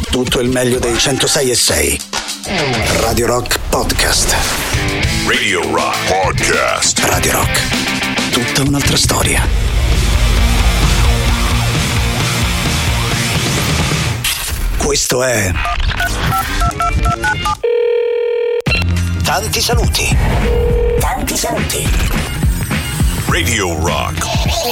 tutto il meglio dei 106.6. Radio Rock Podcast. Radio Rock Podcast. Radio Rock. Tutta un'altra storia. Questo è Tanti saluti. Tanti saluti. Radio Rock.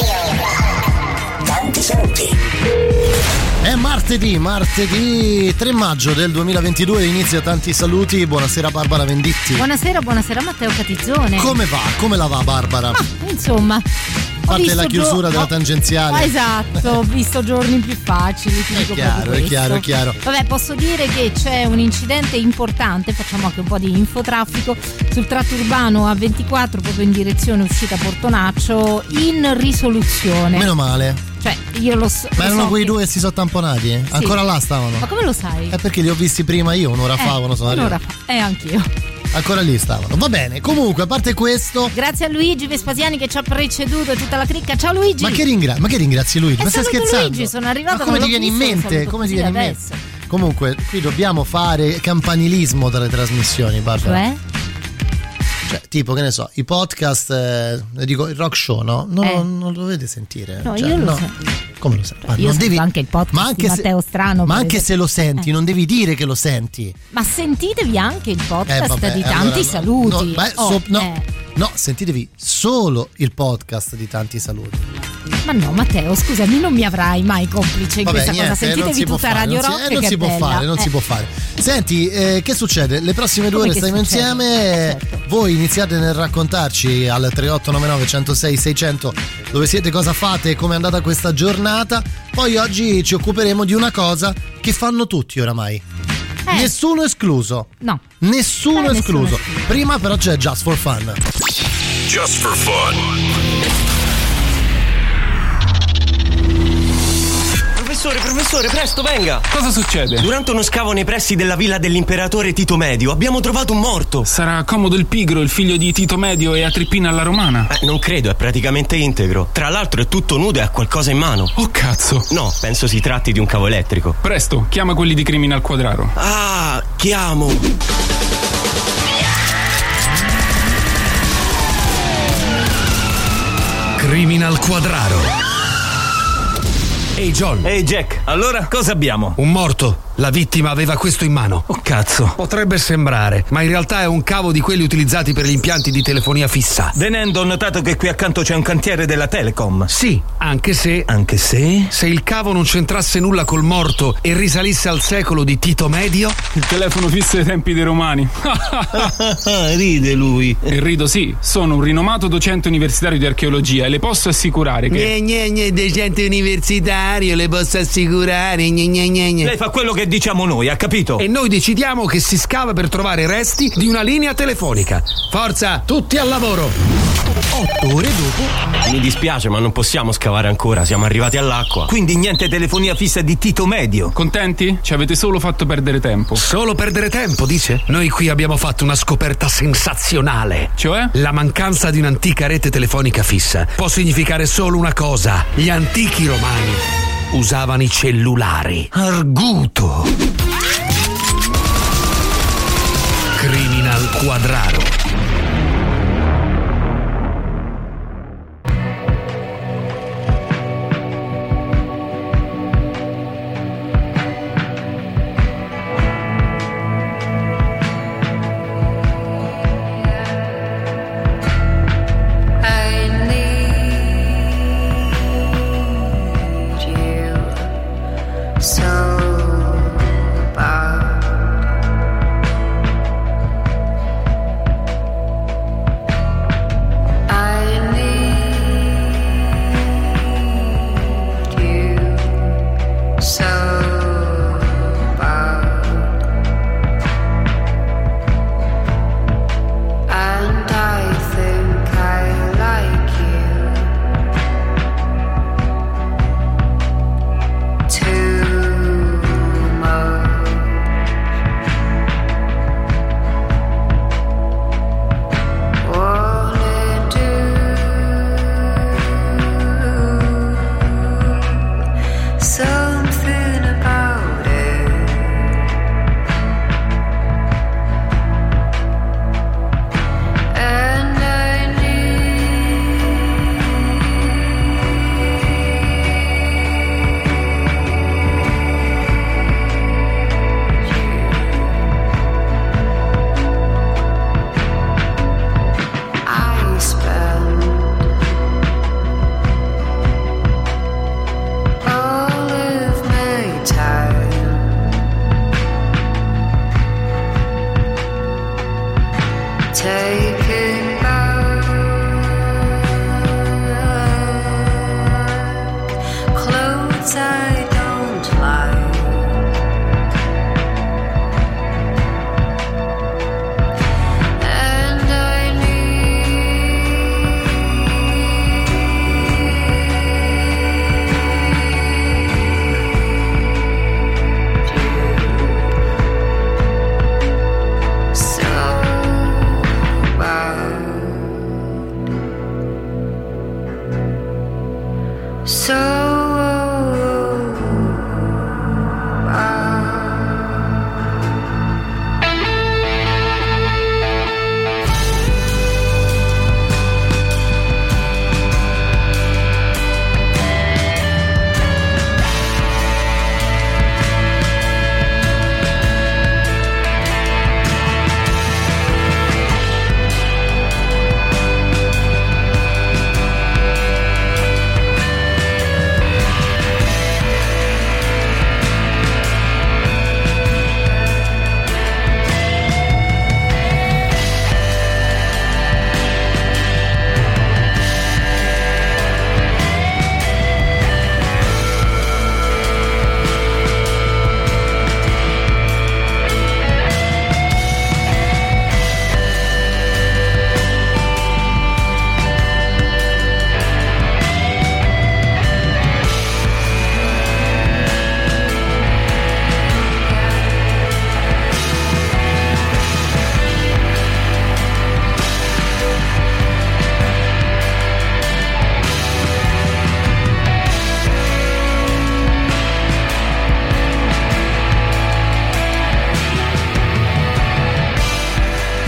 Tanti saluti. È martedì 3 maggio del 2022, inizia Tanti saluti. Buonasera Barbara Venditti. Buonasera Matteo Catizzone. Come va? Come la va Barbara? Insomma, A parte la chiusura della tangenziale. Esatto, ho visto giorni più facili. È chiaro. Vabbè, posso dire che c'è un incidente importante, facciamo anche un po' di infotraffico, sul tratto urbano A24 proprio in direzione uscita Portonaccio, in risoluzione. Meno male. Cioè, io lo so. Ma erano quei due che si sono tamponati? Sì. Ancora là stavano? Ma come lo sai? È perché li ho visti prima io, un'ora fa quando sono arrivato. Un'ora fa, anch'io. Ancora lì stavano. Va bene, comunque, a parte questo. Grazie a Luigi Vespasiani che ci ha preceduto e tutta la cricca. Ciao Luigi. Ma che ringrazi Luigi? Ma stai scherzando? Luigi, sono arrivato. Ma come ti viene in mente? Comunque, qui dobbiamo fare campanilismo dalle trasmissioni, Barbara. Cioè, tipo, che ne so, i podcast, dico il rock show, no? Non lo dovete sentire. No, io lo so. Come lo sai? Ma io sento anche il podcast di Matteo Strano. Ma anche se lo senti, non devi dire che lo senti. Ma sentitevi anche il podcast di Tanti Saluti. No, sentitevi solo il podcast di Tanti Saluti. Ma no, Matteo, scusami, non mi avrai mai complice in questa cosa. Sentitevi tutta Radio Rock. Non si può fare. Senti, che succede? Le prossime 2 ore stiamo insieme. Certo. Voi iniziate nel raccontarci al 3899 106 600 dove siete, cosa fate, come è andata questa giornata. Poi oggi ci occuperemo di una cosa che fanno tutti oramai. Nessuno escluso. No. Nessuno escluso. Prima però c'è Just for Fun. Just for Fun. Professore, presto, venga! Cosa succede? Durante uno scavo nei pressi della villa dell'imperatore Tito Medio abbiamo trovato un morto. Sarà Comodo il Pigro, il figlio di Tito Medio e Agrippina alla Romana? Non credo, è praticamente integro. Tra l'altro è tutto nudo e ha qualcosa in mano. Oh cazzo! No, penso si tratti di un cavo elettrico. Presto, chiama quelli di Criminal Quadraro. Ah, chiamo! Criminal Quadraro. Ehi John. Ehi Jack, allora cosa abbiamo? Un morto. La vittima aveva questo in mano. Oh cazzo. Potrebbe sembrare, ma in realtà è un cavo di quelli utilizzati per gli impianti di telefonia fissa. Venendo, ho notato che qui accanto c'è un cantiere della Telecom. Sì, anche se... Se il cavo non c'entrasse nulla col morto e risalisse al secolo di Tito Medio... Il telefono fisso ai tempi dei romani. Ride lui. E rido sì, sono un rinomato docente universitario di archeologia e le posso assicurare che... docente universitario, le posso assicurare, Lei fa quello che diciamo noi, ha capito? E noi decidiamo che si scava per trovare resti di una linea telefonica. Forza, tutti al lavoro! 8 ore dopo. Mi dispiace, ma non possiamo scavare ancora, siamo arrivati all'acqua. Quindi niente telefonia fissa di Tito Medio. Contenti? Ci avete solo fatto perdere tempo. Solo perdere tempo, dice? Noi qui abbiamo fatto una scoperta sensazionale. Cioè? La mancanza di un'antica rete telefonica fissa può significare solo una cosa. Gli antichi romani usavano i cellulari. Arguto. Criminal Quadraro.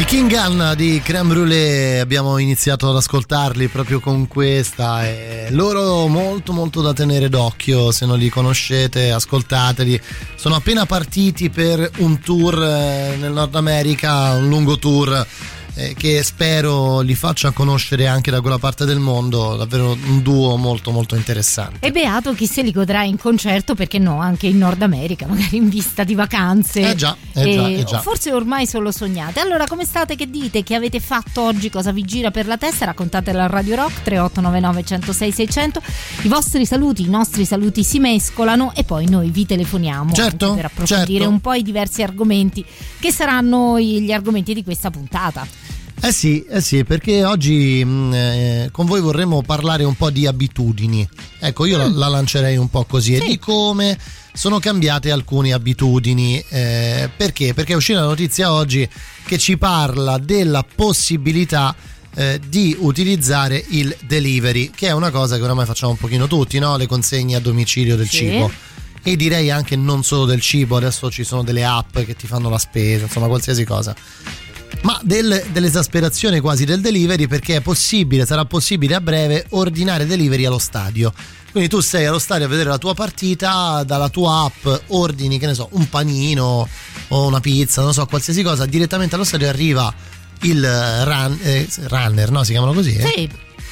King Gun di Crème Brûlée, abbiamo iniziato ad ascoltarli proprio con questa, e loro molto molto da tenere d'occhio. Se non li conoscete, ascoltateli. Sono appena partiti per un tour nel Nord America, un lungo tour che spero li faccia conoscere anche da quella parte del mondo. Davvero un duo molto molto interessante. E beato chi se li godrà in concerto, perché no, anche in Nord America, magari in vista di vacanze. Già. Forse ormai solo sognate. Allora, come state? Che dite? Che avete fatto oggi? Cosa vi gira per la testa? Raccontatela a Radio Rock 3899 106 600. I vostri saluti, i nostri saluti si mescolano e poi noi vi telefoniamo, certo, per approfondire un po' i diversi argomenti che saranno gli argomenti di questa puntata. Eh sì, perché oggi con voi vorremmo parlare un po' di abitudini. Ecco, io la lancerei un po' così, sì. E di come sono cambiate alcune abitudini. Perché? Perché è uscita la notizia oggi che ci parla della possibilità di utilizzare il delivery, che è una cosa che oramai facciamo un pochino tutti, no? Le consegne a domicilio del cibo. E direi anche non solo del cibo, adesso ci sono delle app che ti fanno la spesa, insomma qualsiasi cosa. Ma dell'esasperazione quasi del delivery, perché sarà possibile a breve ordinare delivery allo stadio. Quindi tu sei allo stadio a vedere la tua partita, dalla tua app ordini, che ne so, un panino o una pizza, non so, qualsiasi cosa, direttamente allo stadio arriva il runner, no? Si chiamano così? Sì.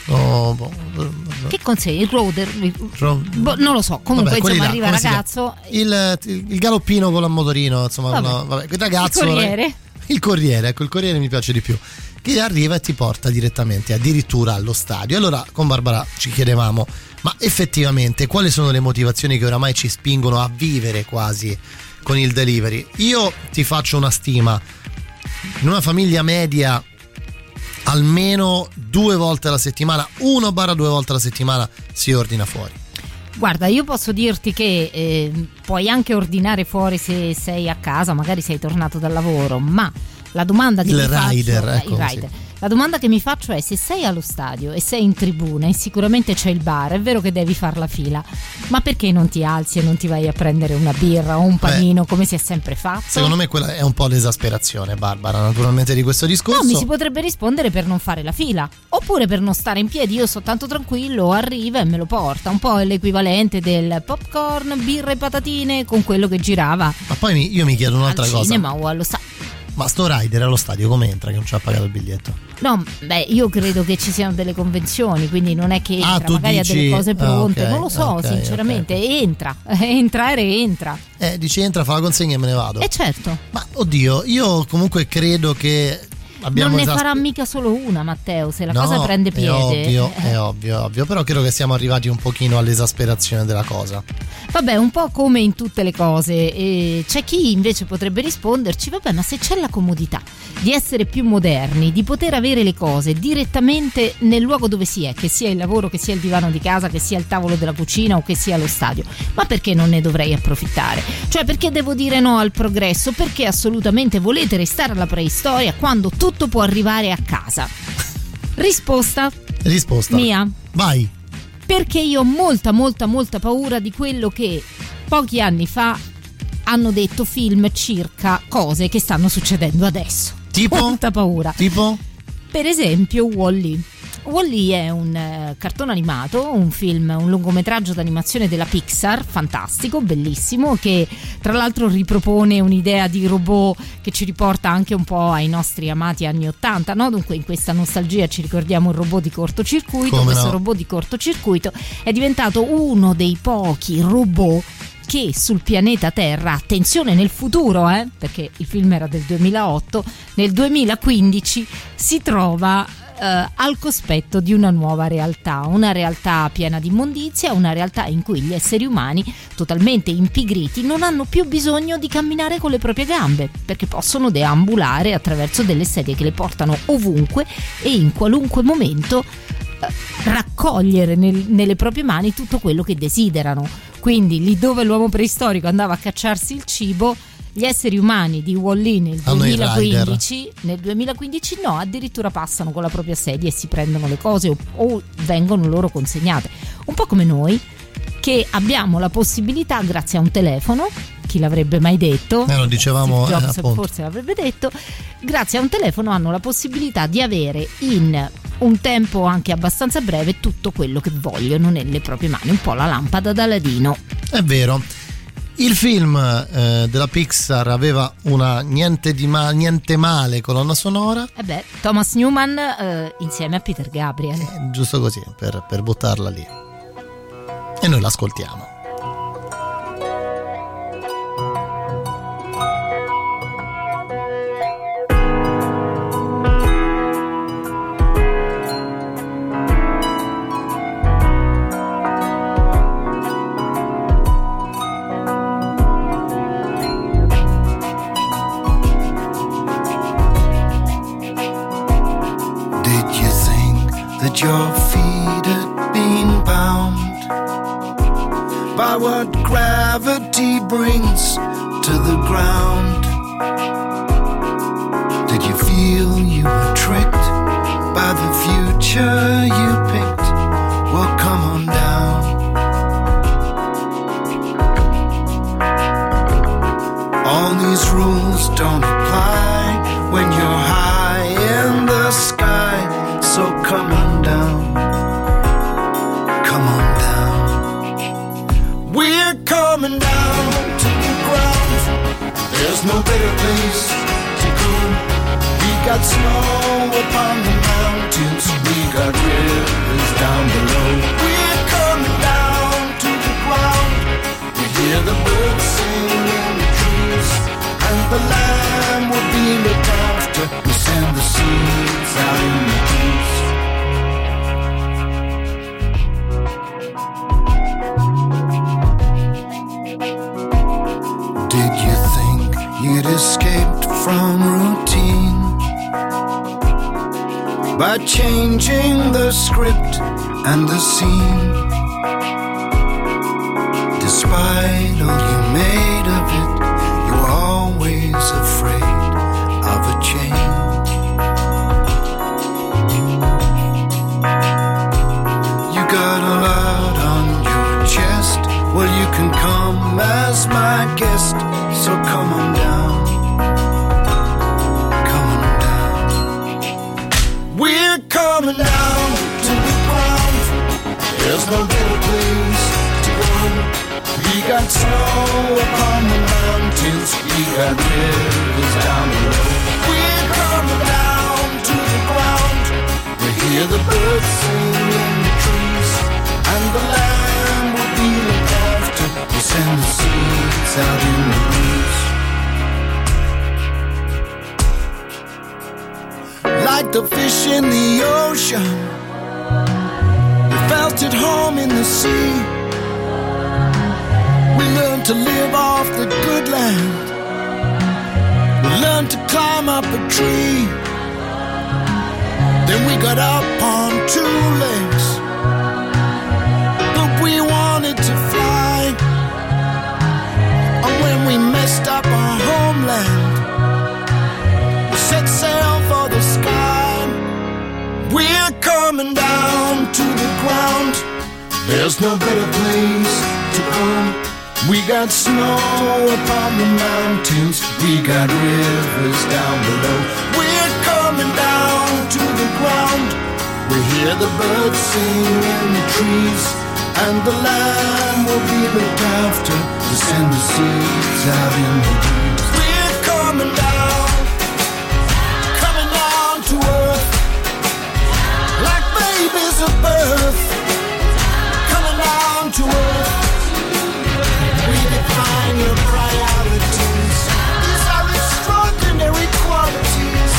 Che consegna? Il roader? Non lo so, comunque vabbè, insomma arriva il ragazzo, il galoppino con il motorino, insomma, il ragazzo, il corriere, ecco, il corriere mi piace di più, che arriva e ti porta direttamente addirittura allo stadio. Allora con Barbara ci chiedevamo, ma effettivamente quali sono le motivazioni che oramai ci spingono a vivere quasi con il delivery? Io ti faccio una stima: in una famiglia media almeno 2 volte alla settimana, 1/2 volte alla settimana si ordina fuori. Guarda, io posso dirti che puoi anche ordinare fuori se sei a casa, magari sei tornato dal lavoro, ma la domanda che la domanda che mi faccio è: se sei allo stadio e sei in tribuna e sicuramente c'è il bar, è vero che devi far la fila, ma perché non ti alzi e non ti vai a prendere una birra o un panino come si è sempre fatto? Secondo me quella è un po' l'esasperazione, Barbara, naturalmente, di questo discorso. No, mi si potrebbe rispondere per non fare la fila, oppure per non stare in piedi. Io sto tanto tranquillo, arriva e me lo porta. Un po' è l'equivalente del popcorn, birra e patatine con quello che girava. Ma poi io mi chiedo un'altra cosa: al cinema o allo stadio. Ma sto rider allo stadio come entra, che non ci ha pagato il biglietto? No, io credo che ci siano delle convenzioni, quindi non è che entra, magari dici, ha delle cose pronte, okay, non lo so, sinceramente, entra e rientra. Dici entra, fa la consegna e me ne vado. Certo. Ma oddio, io comunque credo che non ne farà mica solo una, Matteo, se la cosa prende piede. È ovvio, però credo che siamo arrivati un pochino all'esasperazione della cosa. Vabbè, un po' come in tutte le cose. C'è chi invece potrebbe risponderci: vabbè, ma se c'è la comodità di essere più moderni, di poter avere le cose direttamente nel luogo dove si è, che sia il lavoro, che sia il divano di casa, che sia il tavolo della cucina o che sia lo stadio, ma perché non ne dovrei approfittare? Cioè, perché devo dire no al progresso? Perché assolutamente volete restare alla preistoria quando tutto può arrivare a casa? Risposta mia: vai. Perché io ho molta paura di quello che pochi anni fa hanno detto film circa cose che stanno succedendo adesso. Tipo? Molta paura. Tipo? Per esempio Wall-E. Wall-E è un cartone animato, un film, un lungometraggio d'animazione della Pixar, fantastico, bellissimo, che tra l'altro ripropone un'idea di robot che ci riporta anche un po' ai nostri amati anni '80, no? Dunque in questa nostalgia ci ricordiamo il robot di cortocircuito. Questo robot di cortocircuito è diventato uno dei pochi robot che sul pianeta Terra, attenzione nel futuro, perché il film era del 2008, nel 2015 si trova al cospetto di una nuova realtà, una realtà piena di immondizia, una realtà in cui gli esseri umani, totalmente impigriti, non hanno più bisogno di camminare con le proprie gambe, perché possono deambulare attraverso delle sedie che le portano ovunque e in qualunque momento raccogliere nelle proprie mani tutto quello che desiderano. Quindi lì dove l'uomo preistorico andava a cacciarsi il cibo, gli esseri umani di Wall-E nel 2015 no, addirittura passano con la propria sedia e si prendono le cose o vengono loro consegnate. Un po' come noi, che abbiamo la possibilità, grazie a un telefono, chi l'avrebbe mai detto? Lo dicevamo, Steve Jobs appunto. forse l'avrebbe detto. Grazie a un telefono hanno la possibilità di avere in un tempo anche abbastanza breve tutto quello che vogliono nelle proprie mani, un po' la lampada d'Aladino. È vero. Il film della Pixar aveva una niente male colonna sonora. Thomas Newman insieme a Peter Gabriel. Giusto così, per buttarla lì. E noi l'ascoltiamo. Your feet had been bound by what gravity brings to the ground. Did you feel you were tricked by the future you picked? Well, come on down. All these rules don't apply when you're high in the sky, so come on down, come on down. We're coming down to the ground. There's no better place to go. We got snow upon the mountains, we got rivers down below. We're coming down to the ground. We hear the birds sing in the trees, and the land will be looked after. We send the seeds out in the breeze. Did you think you'd escaped from routine by changing the script and the scene? Despite all you made of it, you were always afraid of a change. You got a lot on your chest. Well, you can come as my guest, so come on down, come on down. We're coming down to the ground. There's no better place to go. We got snow upon the mountains, we got rivers down below. We're coming down to the ground. We hear the birds sing in the trees, and the land will be looked after. We send the seeds out in the breeze. Like the fish in the ocean, we felt at home in the sea. We learned to live off the good land. We learned to climb up a tree. Then we got up on two legs, but we wanted to fly. And when we messed up our homeland, we set sail for the sky. We're coming down to the ground. There's no better place to go. We got snow upon the mountains, we got rivers down below. We're coming down to the ground. We hear the birds sing in the trees, and the land will be looked after. We send the seeds out in the breeze. We're coming down to earth, like babies of birth. Coming down to earth. Redefine your priorities. These are extraordinary qualities.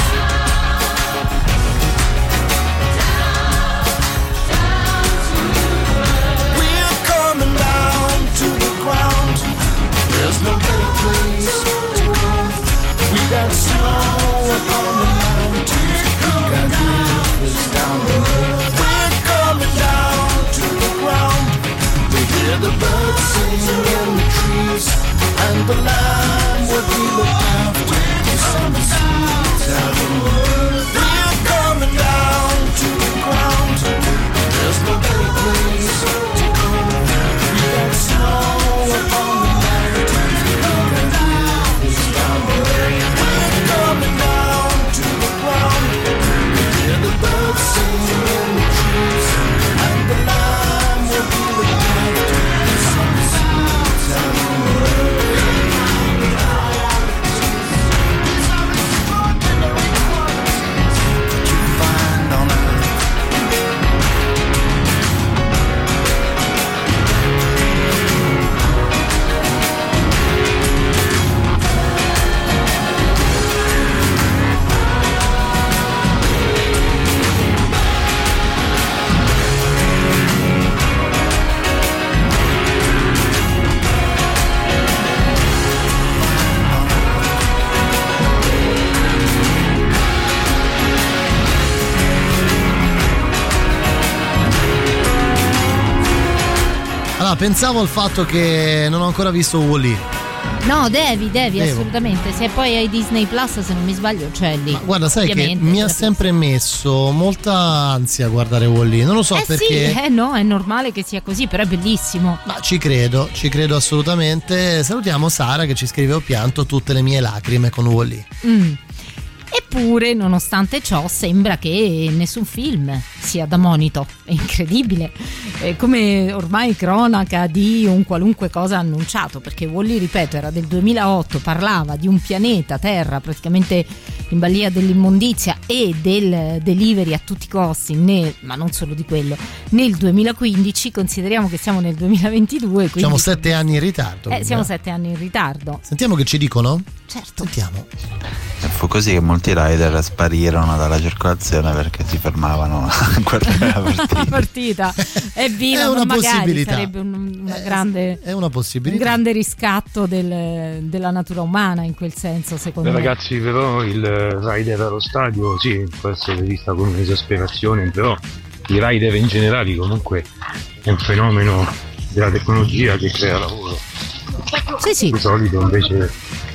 We're coming down to the ground. There's no better place to go. We got snow upon the mountains, we got rivers down below. We're coming down to the ground. We hear the birds sing in the trees, and the land will be looked after. We send the seeds out in the world. We're coming down to the ground. There's no better place to go. We got snow upon the mountains, we got pensavo al fatto che non ho ancora visto Wall-E. No, devi assolutamente. Se poi hai Disney Plus, se non mi sbaglio, c'è lì. Ma guarda, sai che mi ha sempre messo molta ansia guardare Wall-E. Non lo so perché. Sì, no, è normale che sia così, però è bellissimo. Ma ci credo assolutamente. Salutiamo Sara che ci scrive: ho pianto tutte le mie lacrime con Wall-E. Eppure, nonostante ciò, sembra che nessun film sia da monito. È incredibile. È come ormai cronaca di un qualunque cosa annunciato, perché Wall-E, ripeto, era del 2008, parlava di un pianeta Terra praticamente in balia dell'immondizia e del delivery a tutti i costi, ma non solo di quello, nel 2015. Consideriamo che siamo nel 2022, quindi siamo 7 anni in ritardo. Siamo 7 anni in ritardo. Sentiamo che ci dicono? Certo. Sentiamo. Fu così che molti rider sparirono dalla circolazione perché si fermavano a guardare la partita. Evviva, è una ma magari possibilità. Sarebbe una grande, è una possibilità. Un grande riscatto della natura umana in quel senso, secondo me. Ragazzi, però il rider allo stadio sì, può essere vista come un'esasperazione, però i rider in generale comunque è un fenomeno della tecnologia che crea lavoro. Sì. Di solito invece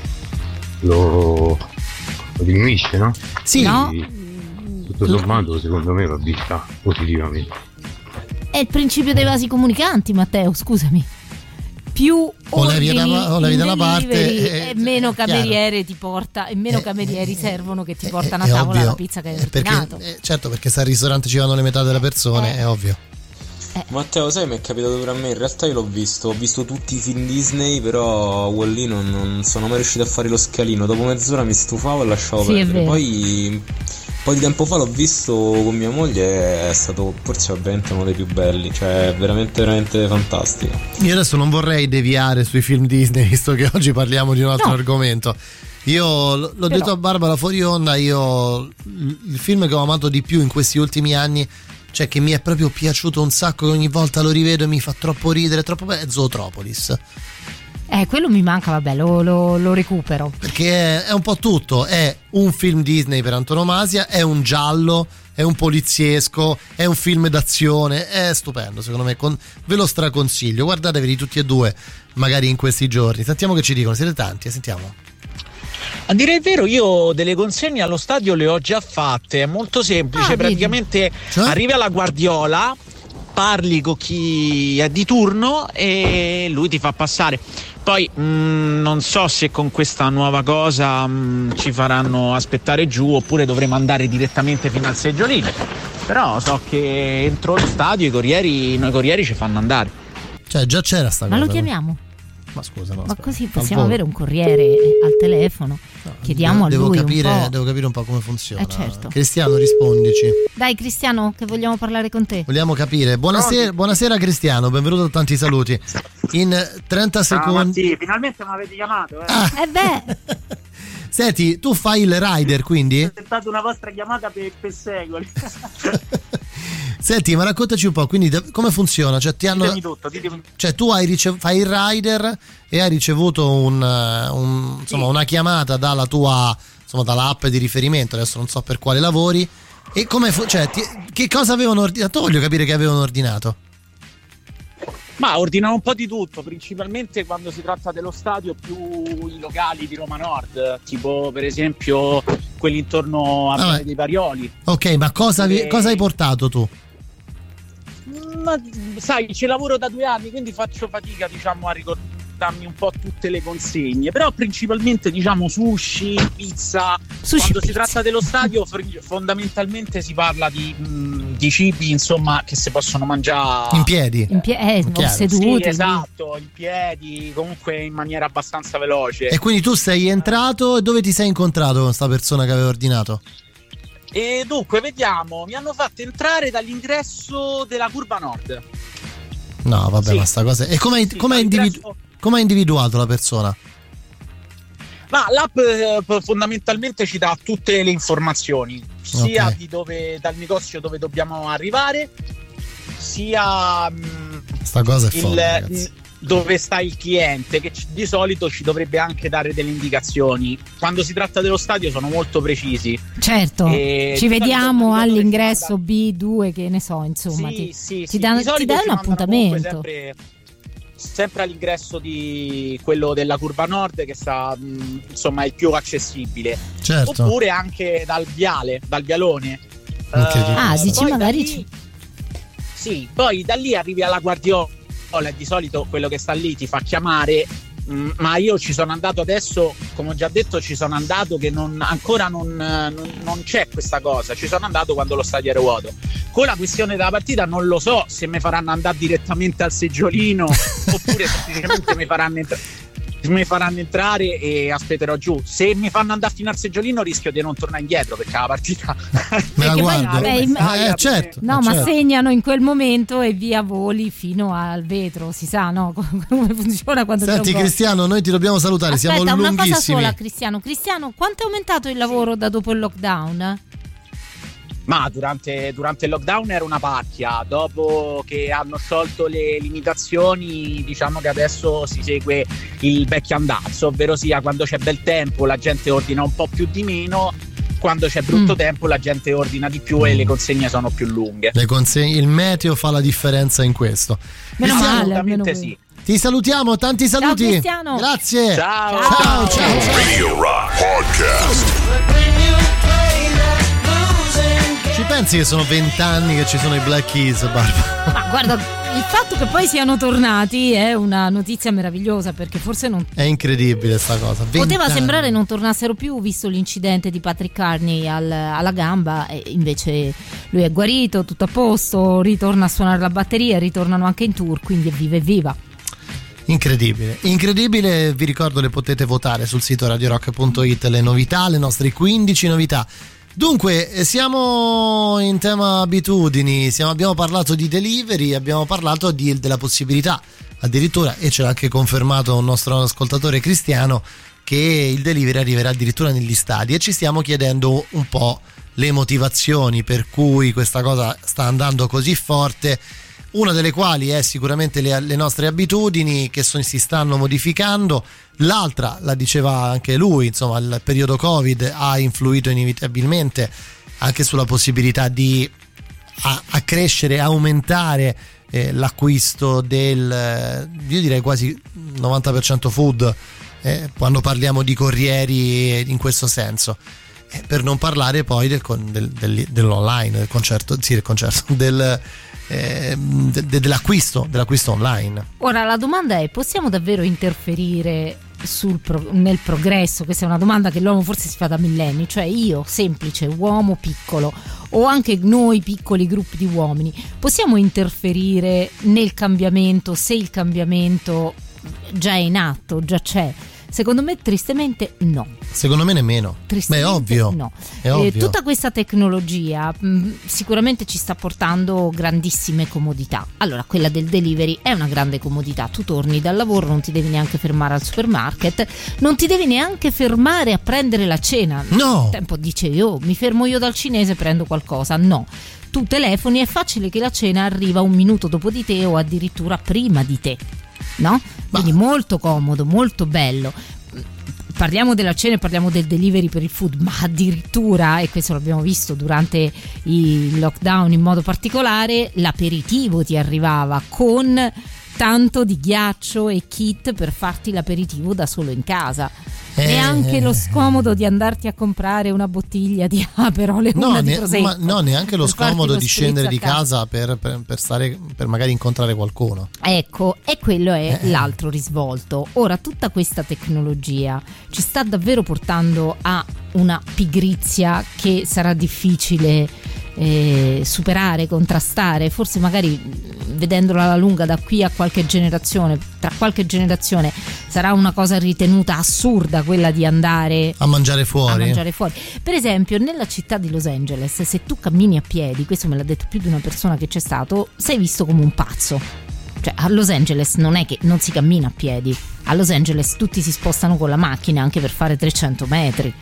lo diminuisce, no? Sì. No. Tutto sommato secondo me va vista positivamente. È il principio dei vasi comunicanti, Matteo, scusami. Più levi da una parte e meno cameriere ti porta, e meno camerieri servono che ti portano a tavola ovvio, la pizza che hai ordinato. Certo, perché se al ristorante ci vanno le metà delle persone, è ovvio. Matteo, sai, mi è capitato pure a me. In realtà io ho visto tutti i film Disney, però Wall-E non sono mai riuscito a fare lo scalino. Dopo mezz'ora mi stufavo e lasciavo perdere. Poi un po' di tempo fa l'ho visto con mia moglie, è stato forse veramente uno dei più belli, cioè veramente fantastico. Io adesso non vorrei deviare sui film Disney, visto che oggi parliamo di un altro argomento. Io l'ho detto a Barbara fuori onda, il film che ho amato di più in questi ultimi anni, cioè che mi è proprio piaciuto un sacco, che ogni volta lo rivedo e mi fa troppo ridere, troppo bello, è Zootropolis. Quello mi manca, vabbè, lo recupero. Perché è un po' tutto, è un film Disney per antonomasia, è un giallo, è un poliziesco, è un film d'azione, è stupendo, secondo me, ve lo straconsiglio, guardateveli tutti e due, magari in questi giorni. Sentiamo che ci dicono, siete tanti, sentiamo. A dire il vero, io delle consegne allo stadio le ho già fatte, è molto semplice, praticamente arrivi alla Guardiola, parli con chi è di turno e lui ti fa passare. Poi non so se con questa nuova cosa ci faranno aspettare giù oppure dovremo andare direttamente fino al seggiolino, però so che entro lo stadio noi corrieri ci fanno andare. Cioè già c'era sta cosa. Ma lo chiamiamo? Ma scusa, no, ma così possiamo avere un corriere al telefono. Chiediamo a lui un po'. Devo capire un po' come funziona. Certo. Cristiano, rispondici. Dai Cristiano, che vogliamo parlare con te. Vogliamo capire. Buonasera Cristiano, benvenuto a Tanti Saluti. In 30 secondi. Sì, finalmente mi avete chiamato. Senti, tu fai il rider, quindi? È stata una vostra chiamata per secoli. Senti, ma raccontaci un po', quindi come funziona? Cioè, ditemi tutto. Cioè, tu fai il rider e hai ricevuto una chiamata dalla tua, dall'app di riferimento, adesso non so per quale lavori, e come che cosa avevano ordinato? Voglio capire che avevano ordinato. Ma ordinano un po' di tutto, principalmente quando si tratta dello stadio, più i locali di Roma Nord, tipo per esempio quelli intorno a Viale dei Parioli. Ok, ma cosa hai portato tu? Ma sai, ci lavoro da 2 anni, quindi faccio fatica, a ricordarmi un po' tutte le consegne, però principalmente sushi, pizza. Quando si tratta dello stadio fondamentalmente si parla di cibi, insomma, che si possono mangiare in piedi, seduti. Sì, esatto, in piedi, comunque in maniera abbastanza veloce. E quindi tu sei entrato, e dove ti sei incontrato con sta persona che aveva ordinato? E dunque, vediamo, mi hanno fatto entrare dall'ingresso della curva nord. No, vabbè, ma sta cosa. E come hai individuato la persona? Ma l'app fondamentalmente ci dà tutte le informazioni, sia di dal negozio dove dobbiamo arrivare, sia sta cosa è folle, dove sta il cliente, che di solito ci dovrebbe anche dare delle indicazioni. Quando si tratta dello stadio sono molto precisi. Certo, ci vediamo all'ingresso B2, che ne so, insomma, ti danno un appuntamento. sempre all'ingresso di quello della curva nord, che sta insomma il più accessibile, certo. Oppure anche dal vialone. Dici magari sì, poi da lì arrivi alla Guardiola e di solito quello che sta lì ti fa chiamare, ma io ci sono andato adesso, come ho già detto, ci sono andato che ancora non c'è questa cosa, ci sono andato quando lo stadio era vuoto. Con la questione della partita non lo so se mi faranno andare direttamente al seggiolino oppure semplicemente mi faranno entrare e aspetterò giù. Se mi fanno andare fino al seggiolino rischio di non tornare indietro, perché la partita me la guardo. Certo. No, ma segnano in quel momento e via voli fino al vetro, si sa, no? Come funziona quando Senti Cristiano, noi ti dobbiamo salutare. Aspetta, siamo lunghissimi. Una cosa sola, Cristiano, quanto è aumentato il lavoro da dopo il lockdown? Ma durante il lockdown era una pacchia, dopo che hanno sciolto le limitazioni diciamo che adesso si segue il vecchio andazzo, ovvero sia quando c'è bel tempo la gente ordina un po' più di meno, quando c'è brutto tempo la gente ordina di più e le consegne sono più lunghe. Il meteo fa la differenza in questo. Assolutamente sì. Ti salutiamo, tanti saluti. Ciao Cristiano. Grazie. Ciao. Radio Rock Podcast. Ci pensi che sono 20 anni che ci sono i Black Keys, Barbara? Ma guarda, il fatto che poi siano tornati è una notizia meravigliosa, perché forse non... È incredibile sta cosa. Poteva sembrare non tornassero più, visto l'incidente di Patrick Carney alla gamba, e invece lui è guarito, tutto a posto, ritorna a suonare la batteria, ritornano anche in tour, quindi è viva. Incredibile, vi ricordo le potete votare sul sito radiorock.it le novità, le nostre 15 novità. Dunque, siamo in tema abitudini, abbiamo parlato di delivery, abbiamo parlato della possibilità addirittura, e ce l'ha anche confermato un nostro ascoltatore Cristiano, che il delivery arriverà addirittura negli stadi, e ci stiamo chiedendo un po' le motivazioni per cui questa cosa sta andando così forte. Una delle quali è sicuramente le nostre abitudini che si stanno modificando, l'altra, la diceva anche lui, insomma il periodo Covid ha influito inevitabilmente anche sulla possibilità di accrescere, aumentare l'acquisto del, io direi quasi 90% food, quando parliamo di corrieri in questo senso. Per non parlare poi dell'online, dell'acquisto online. Ora la domanda è: possiamo davvero interferire nel progresso? Questa è una domanda che l'uomo forse si fa da millenni, cioè io, semplice uomo piccolo, o anche noi piccoli gruppi di uomini, possiamo interferire nel cambiamento se il cambiamento già è in atto, già c'è? Secondo me tristemente no. Secondo me nemmeno. Beh, è ovvio. No. È ovvio. Tutta questa tecnologia sicuramente ci sta portando grandissime comodità. Allora, quella del delivery è una grande comodità. Tu torni dal lavoro, non ti devi neanche fermare al supermarket, non ti devi neanche fermare a prendere la cena. No. Un tempo dicevi, mi fermo io dal cinese e prendo qualcosa. No. Tu telefoni, è facile che la cena arriva un minuto dopo di te o addirittura prima di te. No? Quindi molto comodo, molto bello. Parliamo della cena e parliamo del delivery per il food, ma addirittura, e questo l'abbiamo visto durante il lockdown in modo particolare, l'aperitivo ti arrivava con tanto di ghiaccio e kit per farti l'aperitivo da solo in casa. Neanche lo scomodo di andarti a comprare una bottiglia di Aperol e una di Prosecco. No, neanche lo scomodo di scendere di casa per magari incontrare qualcuno. Ecco, e quello è l'altro risvolto. Ora, tutta questa tecnologia ci sta davvero portando a una pigrizia che sarà difficile superare, contrastare, forse magari vedendola alla lunga da qui a qualche generazione, tra qualche generazione sarà una cosa ritenuta assurda quella di andare a mangiare fuori. Per esempio nella città di Los Angeles, se tu cammini a piedi, questo me l'ha detto più di una persona che c'è stato, sei visto come un pazzo. Cioè a Los Angeles non è che non si cammina a piedi, a Los Angeles tutti si spostano con la macchina anche per fare 300 metri.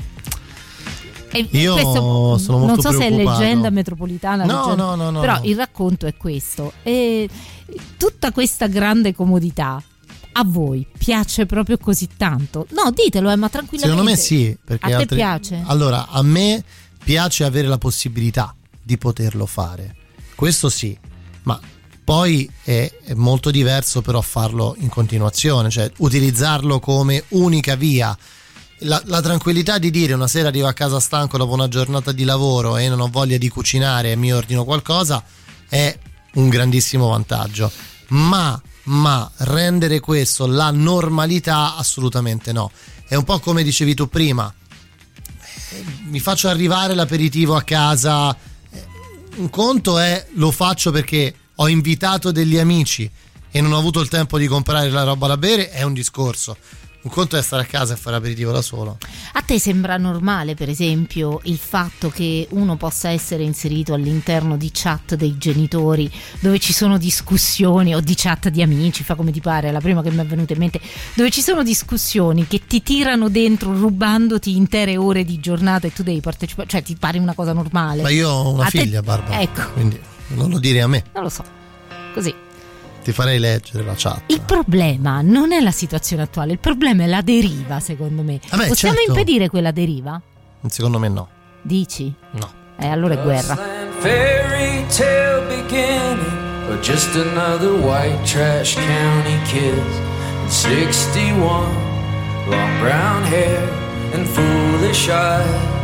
Io sono molto non so preoccupato. Se è leggenda metropolitana, no, però il racconto è questo. E tutta questa grande comodità a voi piace proprio così tanto? No, ditelo, ma tranquillamente. Secondo me sì, perché a te piace? Allora, a me piace avere la possibilità di poterlo fare, questo sì, ma Poi è molto diverso però farlo in continuazione, cioè utilizzarlo come unica via. La tranquillità di dire una sera arrivo a casa stanco dopo una giornata di lavoro e non ho voglia di cucinare e mi ordino qualcosa è un grandissimo vantaggio, ma rendere questo la normalità assolutamente no. È un po' come dicevi tu prima, mi faccio arrivare l'aperitivo a casa, un conto è lo faccio perché ho invitato degli amici e non ho avuto il tempo di comprare la roba da bere, è un discorso. Un conto è stare a casa e fare aperitivo da solo. A te sembra normale, per esempio, il fatto che uno possa essere inserito all'interno di chat dei genitori dove ci sono discussioni, o di chat di amici, fa come ti pare, la prima che mi è venuta in mente, dove ci sono discussioni che ti tirano dentro rubandoti intere ore di giornata e tu devi partecipare, cioè ti pare una cosa normale? Ma io ho una figlia, Barbara, ecco. Quindi non lo dire a me. Non lo so, così. Ti farei leggere la chat. Il problema non è la situazione attuale, il problema è la deriva, secondo me. Possiamo impedire quella deriva? Secondo me no. Dici? No. Allora è guerra. Fairy tale beginning, or just another white trash county kid. 61, long brown hair and foolish eyes.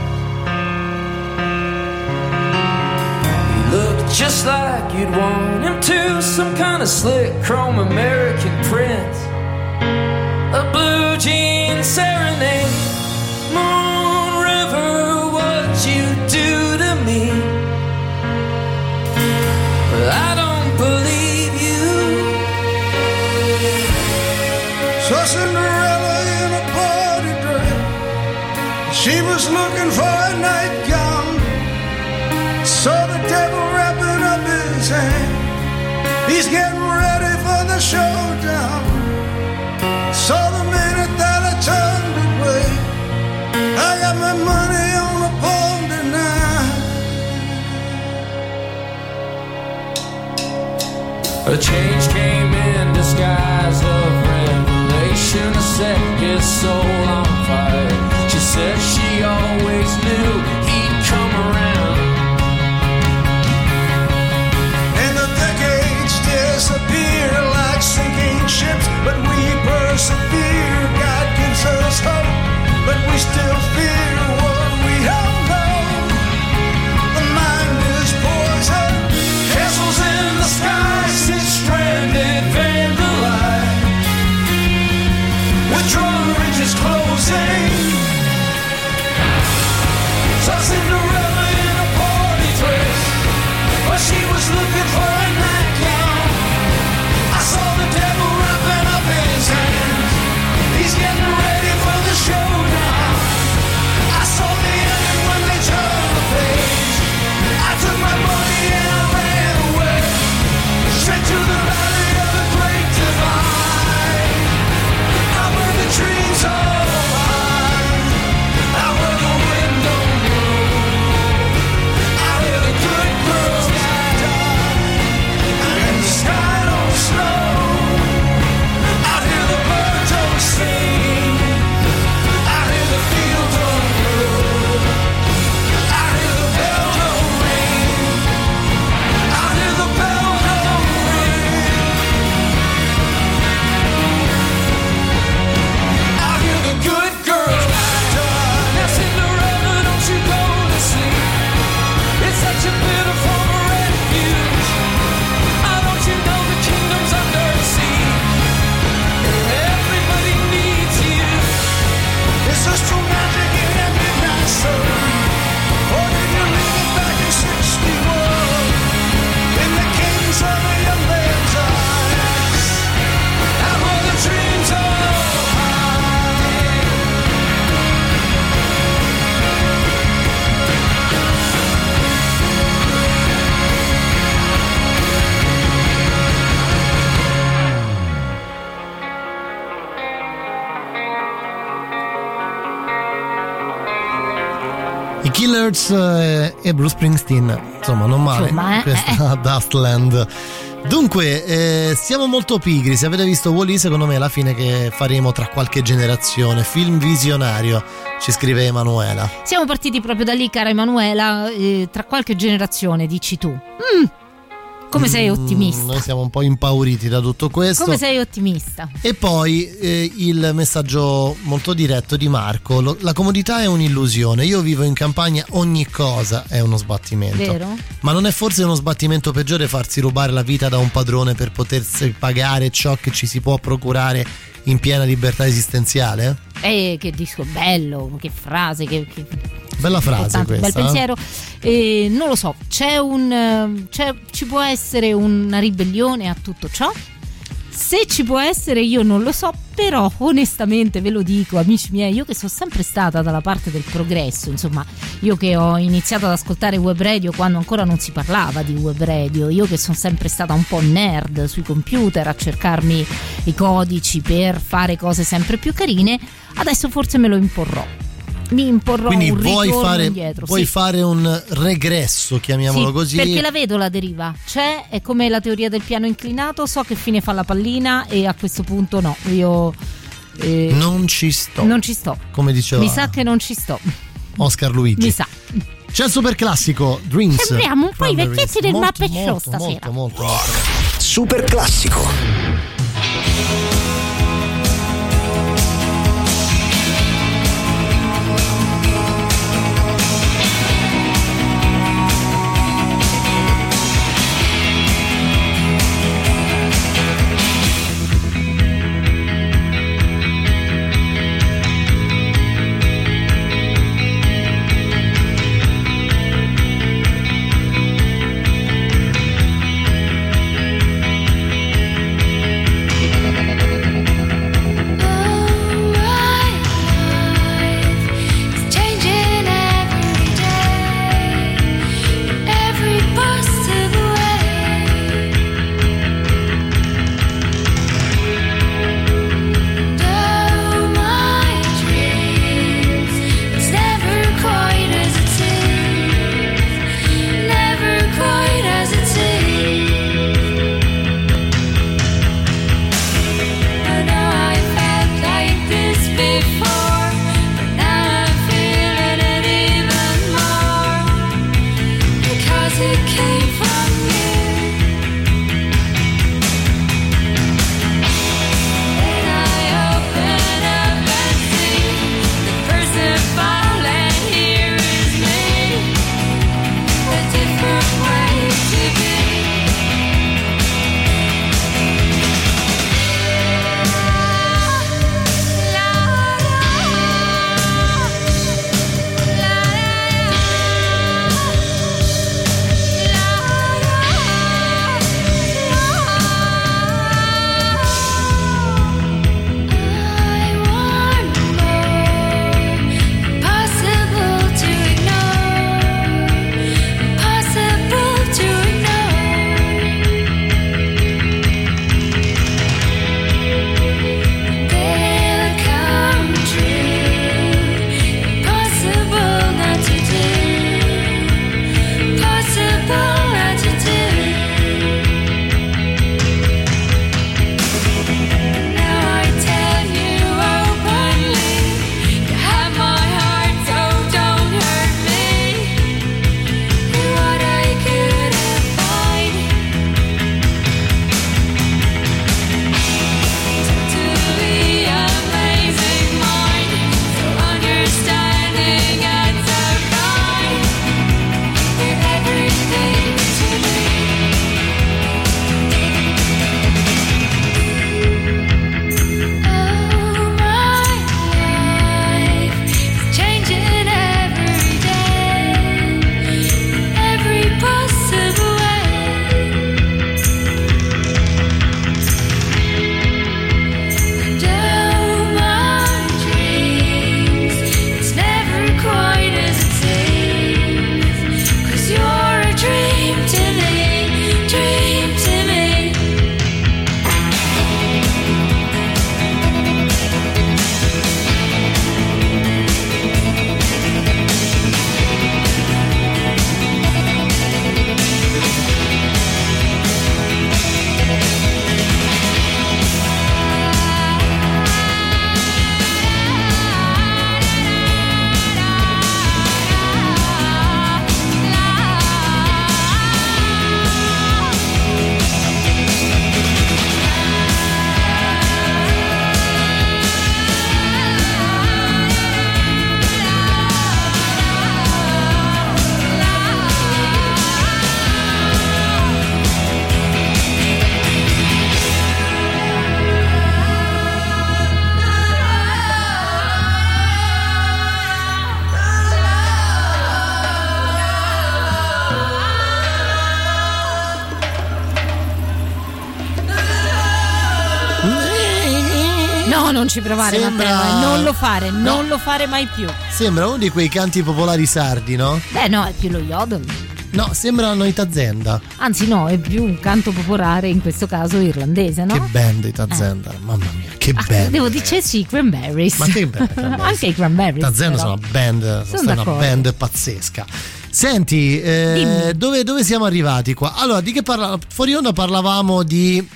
Looked just like you'd want him to, some kind of slick chrome American prince, a blue jean serenade, Moon River, what you do to me, but I don't believe you. So Cinderella in a party dress, she was looking for a nightgown. Saw the devil wrapping up his hand, he's getting ready for the showdown. Saw the minute that I turned away, I got my money on a pawn tonight. A change came in disguise of revelation to set his soul on fire. She said she always knew he'd come around. Disappear like sinking ships, but we persevere. God gives us hope, but we still fear what we don't know. The mind is poison, castles in the sky, sit stranded, vandalized. Withdrawal ridges closing. So Cinderella in a party dress, but she was looking for a nightgown. I saw the devil wrapping up his hands, he's getting ready for the showdown. I saw the ending when they turned the page, I took my money and I ran away, straight to the valley of the great divide. Out where the dreams are mine, out where the wind don't blow, out where the good girls die, and the sky don't snow. Out here the birds don't sing, out here the fields don't grow, out here the bell don't ring, out here the bell don't ring, out here the good girls die. Now Cinderella, don't you go to sleep, it's such a pitiful refuge. Don't you know the kingdom's under siege? Everybody needs you. It's just too magic in that midnight sun. Or did you leave it back in 61? In the kings of a young man's eyes, out where the dreams are high. I Killers e Bruce Springsteen, insomma non male questa Dustland. Dunque siamo molto pigri. Se avete visto Wall-E, secondo me è la fine che faremo tra qualche generazione. Film visionario, ci scrive Emanuela. Siamo partiti proprio da lì, cara Emanuela. Tra qualche generazione, dici tu. Come sei ottimista? Noi siamo un po' impauriti da tutto questo. Come sei ottimista? E poi il messaggio molto diretto di Marco: la comodità è un'illusione, io vivo in campagna, ogni cosa è uno sbattimento. Vero? Ma non è forse uno sbattimento peggiore farsi rubare la vita da un padrone per potersi pagare ciò che ci si può procurare in piena libertà esistenziale? Che disco bello, che frase, che bella frase questa. Bel pensiero. Non lo so, ci può essere una ribellione a tutto ciò? Se ci può essere io non lo so, però onestamente ve lo dico, amici miei, io che sono sempre stata dalla parte del progresso, insomma, io che ho iniziato ad ascoltare web radio quando ancora non si parlava di web radio, io che sono sempre stata un po' nerd sui computer a cercarmi i codici per fare cose sempre più carine, adesso forse me lo imporrò. Mi imporrò. Quindi un ritorno indietro. Vuoi fare un regresso, chiamiamolo così? Perché la vedo la deriva, è come la teoria del piano inclinato, so che fine fa la pallina e a questo punto no, io non ci sto, come diceva, mi sa che non ci sto, Oscar Luigi, mi sa. C'è il super classico Dreams. Sembriamo un po' i vecchietti del Muppet Show stasera. Molto. Super classico. No, non ci provare, Matteo, non lo fare, non lo fare mai più. Sembra uno di quei canti popolari sardi, no? Beh, no, è più lo yodel. No, sembra una Itazenda. Anzi, no, è più un canto popolare, in questo caso irlandese, no? Che band Itazenda, mamma mia, che band. Devo dire sì, Cranberries. Ma che band? Anche i Cranberries. Itazenda sono una band, una band pazzesca. Senti, dove siamo arrivati qua? Allora, di che fuori onda parlavamo di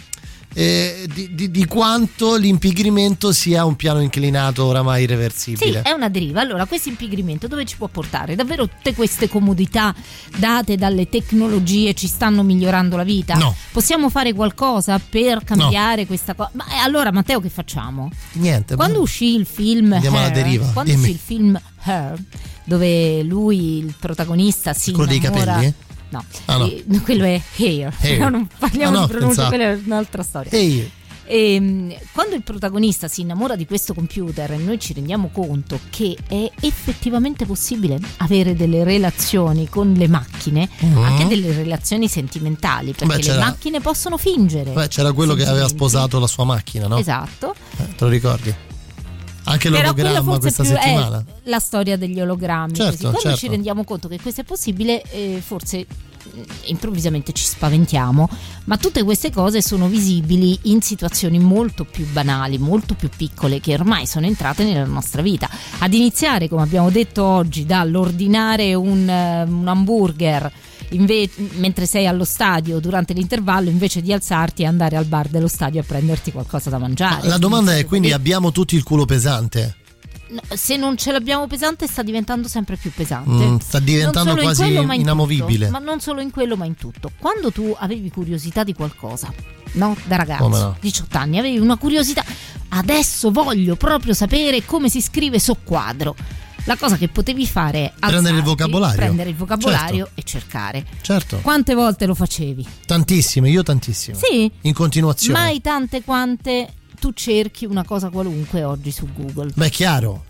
quanto l'impigrimento sia un piano inclinato oramai irreversibile. Sì, è una deriva. Allora, questo impigrimento dove ci può portare? Davvero tutte queste comodità date dalle tecnologie ci stanno migliorando la vita? No. Possiamo fare qualcosa per cambiare questa cosa? Ma allora, Matteo, che facciamo? Niente. Quando uscì il film andiamo alla deriva. Quando uscì il film Her, dove lui, il protagonista, si quello innamora... dei capelli? No, no. Quello è Hair. No, non parliamo di pronuncia, quella è un'altra storia. Hair. Quando il protagonista si innamora di questo computer e noi ci rendiamo conto che è effettivamente possibile avere delle relazioni con le macchine, anche delle relazioni sentimentali, perché le macchine possono fingere. Beh, c'era quello che aveva sposato la sua macchina, no? Esatto. Te lo ricordi? Anche l'ologramma questa settimana. La storia degli ologrammi. Certo, quando ci rendiamo conto che questo è possibile, forse improvvisamente ci spaventiamo, ma tutte queste cose sono visibili in situazioni molto più banali, molto più piccole, che ormai sono entrate nella nostra vita, ad iniziare, come abbiamo detto oggi, dall'ordinare un hamburger mentre sei allo stadio durante l'intervallo, invece di alzarti e andare al bar dello stadio a prenderti qualcosa da mangiare. La domanda è, quindi abbiamo tutti il culo pesante? Se non ce l'abbiamo pesante, sta diventando sempre più pesante. Sta diventando quasi inamovibile. Ma non solo in quello, ma in tutto. Quando tu avevi curiosità di qualcosa, no? Da ragazzo, no? 18 anni, avevi una curiosità. Adesso voglio proprio sapere come si scrive soqquadro. La cosa che potevi fare è prendere il vocabolario, certo, e cercare. Certo. Quante volte lo facevi? Tantissime, io tantissime. Sì. In continuazione. Mai tante quante tu cerchi una cosa qualunque oggi su Google. Beh, è chiaro,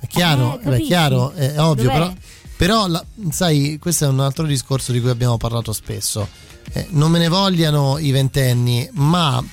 è ovvio. Però sai, questo è un altro discorso di cui abbiamo parlato spesso. Non me ne vogliano i ventenni, ma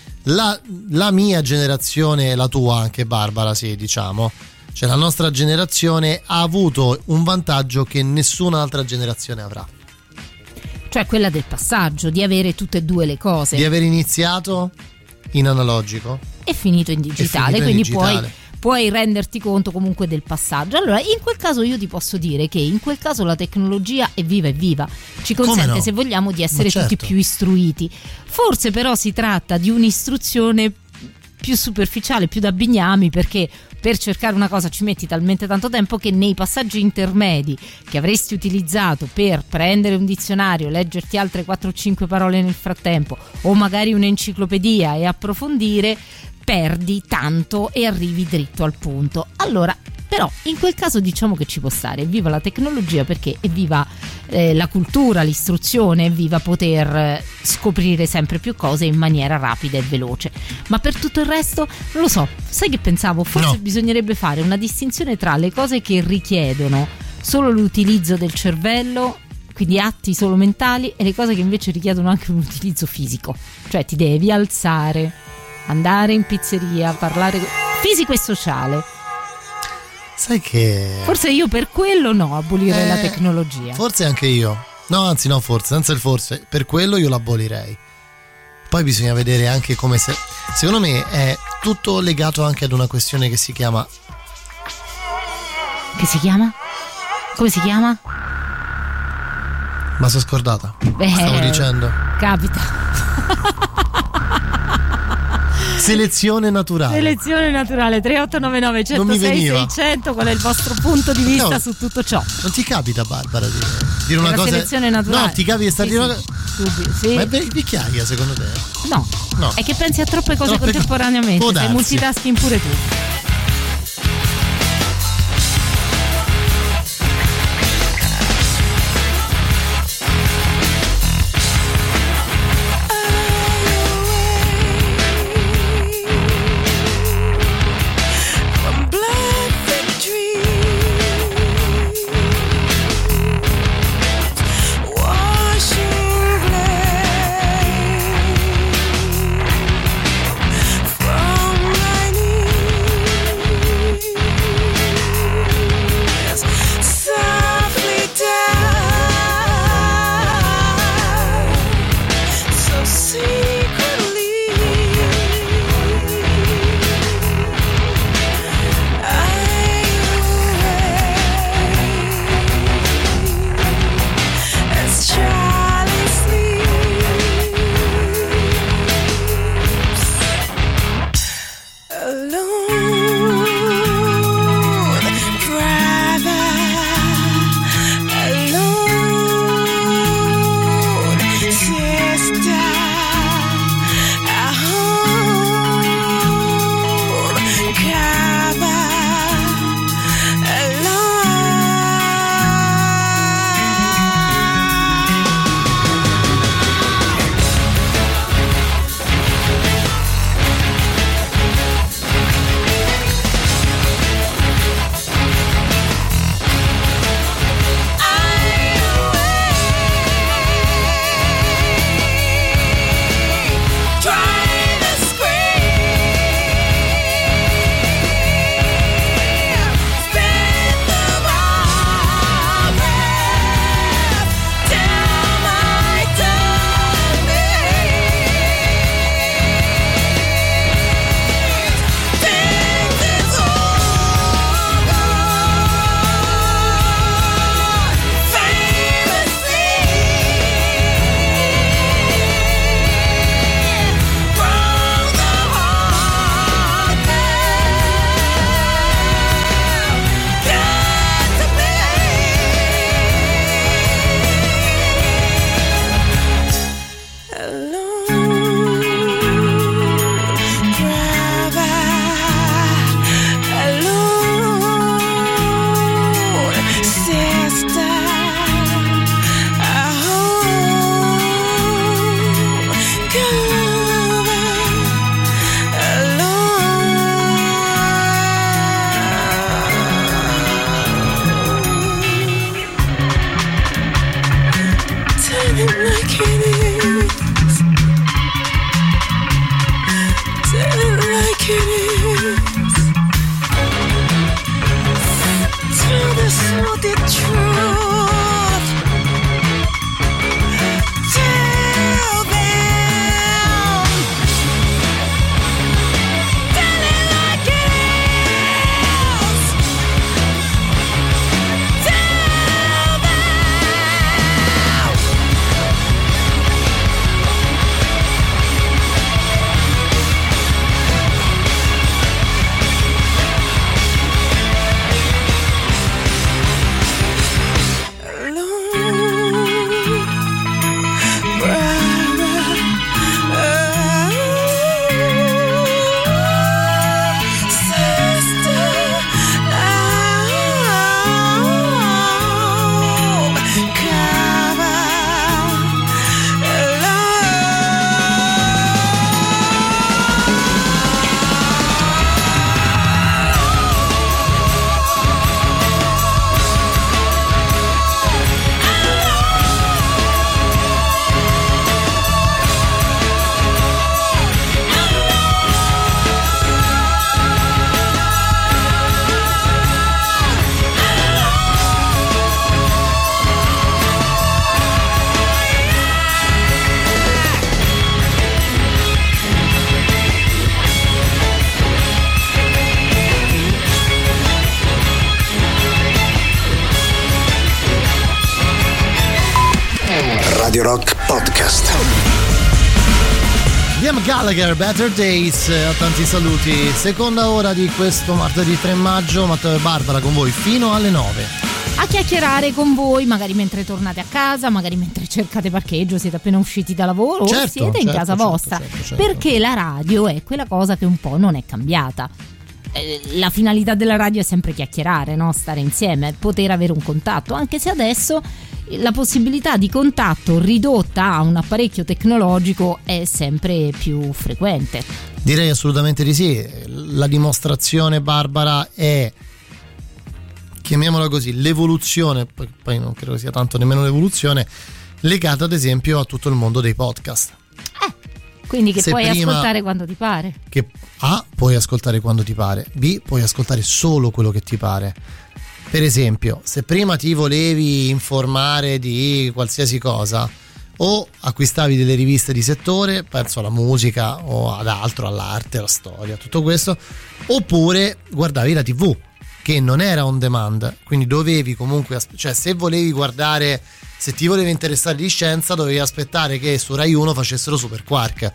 la mia generazione e la tua anche, Barbara, sì, diciamo, cioè la nostra generazione ha avuto un vantaggio che nessun'altra generazione avrà. Cioè quella del passaggio, di avere tutte e due le cose. Di aver iniziato in analogico e finito in digitale, quindi puoi renderti conto comunque del passaggio. Allora, in quel caso io ti posso dire che in quel caso la tecnologia è viva, ci consente, se vogliamo, di essere tutti più istruiti. Forse però si tratta di un'istruzione più superficiale, più da bignami, perché per cercare una cosa ci metti talmente tanto tempo che nei passaggi intermedi che avresti utilizzato per prendere un dizionario, leggerti altre 4-5 parole nel frattempo, o magari un'enciclopedia e approfondire, perdi tanto e arrivi dritto al punto. Allora, però in quel caso diciamo che ci può stare, evviva la tecnologia, perché evviva la cultura, l'istruzione, evviva poter scoprire sempre più cose in maniera rapida e veloce. Ma per tutto il resto non lo so, sai che pensavo? Forse bisognerebbe fare una distinzione tra le cose che richiedono solo l'utilizzo del cervello, quindi atti solo mentali, e le cose che invece richiedono anche un utilizzo fisico, cioè ti devi alzare, andare in pizzeria, parlare fisico e sociale. Sai che forse io per quello abolirei la tecnologia. Forse anche io. No, anzi no, senza il forse, per quello io l'abolirei. Poi bisogna vedere anche come secondo me è tutto legato anche ad una questione che si chiama. Che si chiama? Come si chiama? Ma sono scordata. Stavo dicendo. Capita. Selezione naturale 3899 106 600. Qual è il vostro punto di vista su tutto ciò? Non ti capita, Barbara, di dire una cosa? Selezione naturale. No, ti capita di stare di una cosa? Sì. Ma è vecchiaia secondo te? No. È che pensi a troppe cose contemporaneamente. Sei multitasking pure tu. Radio Rock Podcast. Liam Gallagher, Better Days, a tanti saluti. Seconda ora di questo martedì 3 maggio, Matteo e Barbara con voi fino alle 9. A chiacchierare con voi, magari mentre tornate a casa, magari mentre cercate parcheggio, siete appena usciti da lavoro, o siete in casa vostra. Perché la radio è quella cosa che un po' non è cambiata. La finalità della radio è sempre chiacchierare, no? Stare insieme, poter avere un contatto, anche se adesso la possibilità di contatto ridotta a un apparecchio tecnologico è sempre più frequente. Direi assolutamente di sì. La dimostrazione, Barbara, è, chiamiamola così, l'evoluzione, poi non credo sia tanto nemmeno l'evoluzione, legata ad esempio a tutto il mondo dei podcast. Quindi che se puoi prima, ascoltare quando ti pare. Che A, puoi ascoltare quando ti pare, B, puoi ascoltare solo quello che ti pare. Per esempio, se prima ti volevi informare di qualsiasi cosa, o acquistavi delle riviste di settore, penso alla musica o ad altro, all'arte, alla storia, tutto questo, oppure guardavi la TV, che non era on demand, quindi dovevi comunque, cioè se volevi guardare, se ti volevi interessare di scienza, dovevi aspettare che su Rai 1 facessero Super Quark.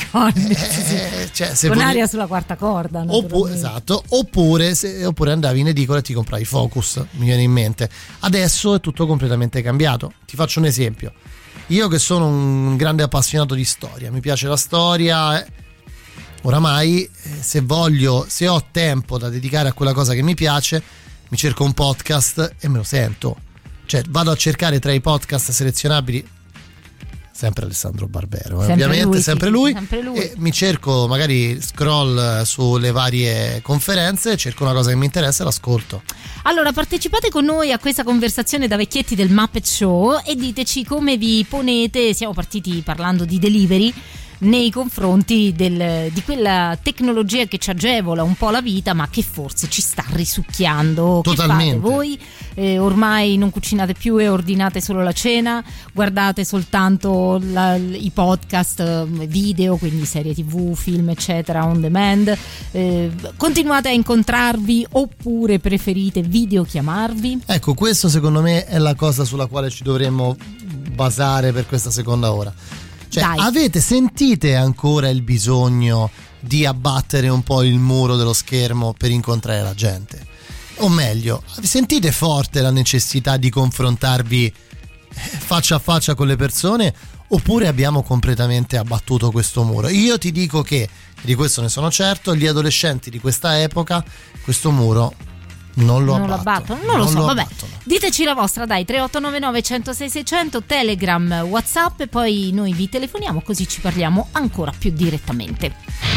Cioè, se con aria sulla quarta corda, esatto, oppure andavi in edicola e ti compravi Focus, mi viene in mente. Adesso è tutto completamente cambiato. Ti faccio un esempio. Io che sono un grande appassionato di storia, mi piace la storia, oramai se ho tempo da dedicare a quella cosa che mi piace, mi cerco un podcast e me lo sento. Cioè vado a cercare tra i podcast selezionabili sempre Alessandro Barbero, ovviamente sempre lui. E mi cerco, magari scroll sulle varie conferenze, cerco una cosa che mi interessa e l'ascolto. Allora partecipate con noi a questa conversazione da vecchietti del Muppet Show e diteci come vi ponete. Siamo partiti parlando di delivery nei confronti di quella tecnologia che ci agevola un po' la vita, ma che forse ci sta risucchiando. Totalmente. Che fate voi? Ormai non cucinate più e ordinate solo la cena, guardate soltanto i podcast video, quindi serie TV, film eccetera on demand, continuate a incontrarvi oppure preferite videochiamarvi? Ecco, questo secondo me è la cosa sulla quale ci dovremmo basare per questa seconda ora. Cioè, sentite ancora il bisogno di abbattere un po' il muro dello schermo per incontrare la gente? O meglio, sentite forte la necessità di confrontarvi faccia a faccia con le persone, oppure abbiamo completamente abbattuto questo muro? Io ti dico che, di questo ne sono certo, gli adolescenti di questa epoca questo muro non lo abbattono. Non lo so, vabbè. Diteci la vostra, dai, 3899 106 600, Telegram, WhatsApp, e poi noi vi telefoniamo così ci parliamo ancora più direttamente.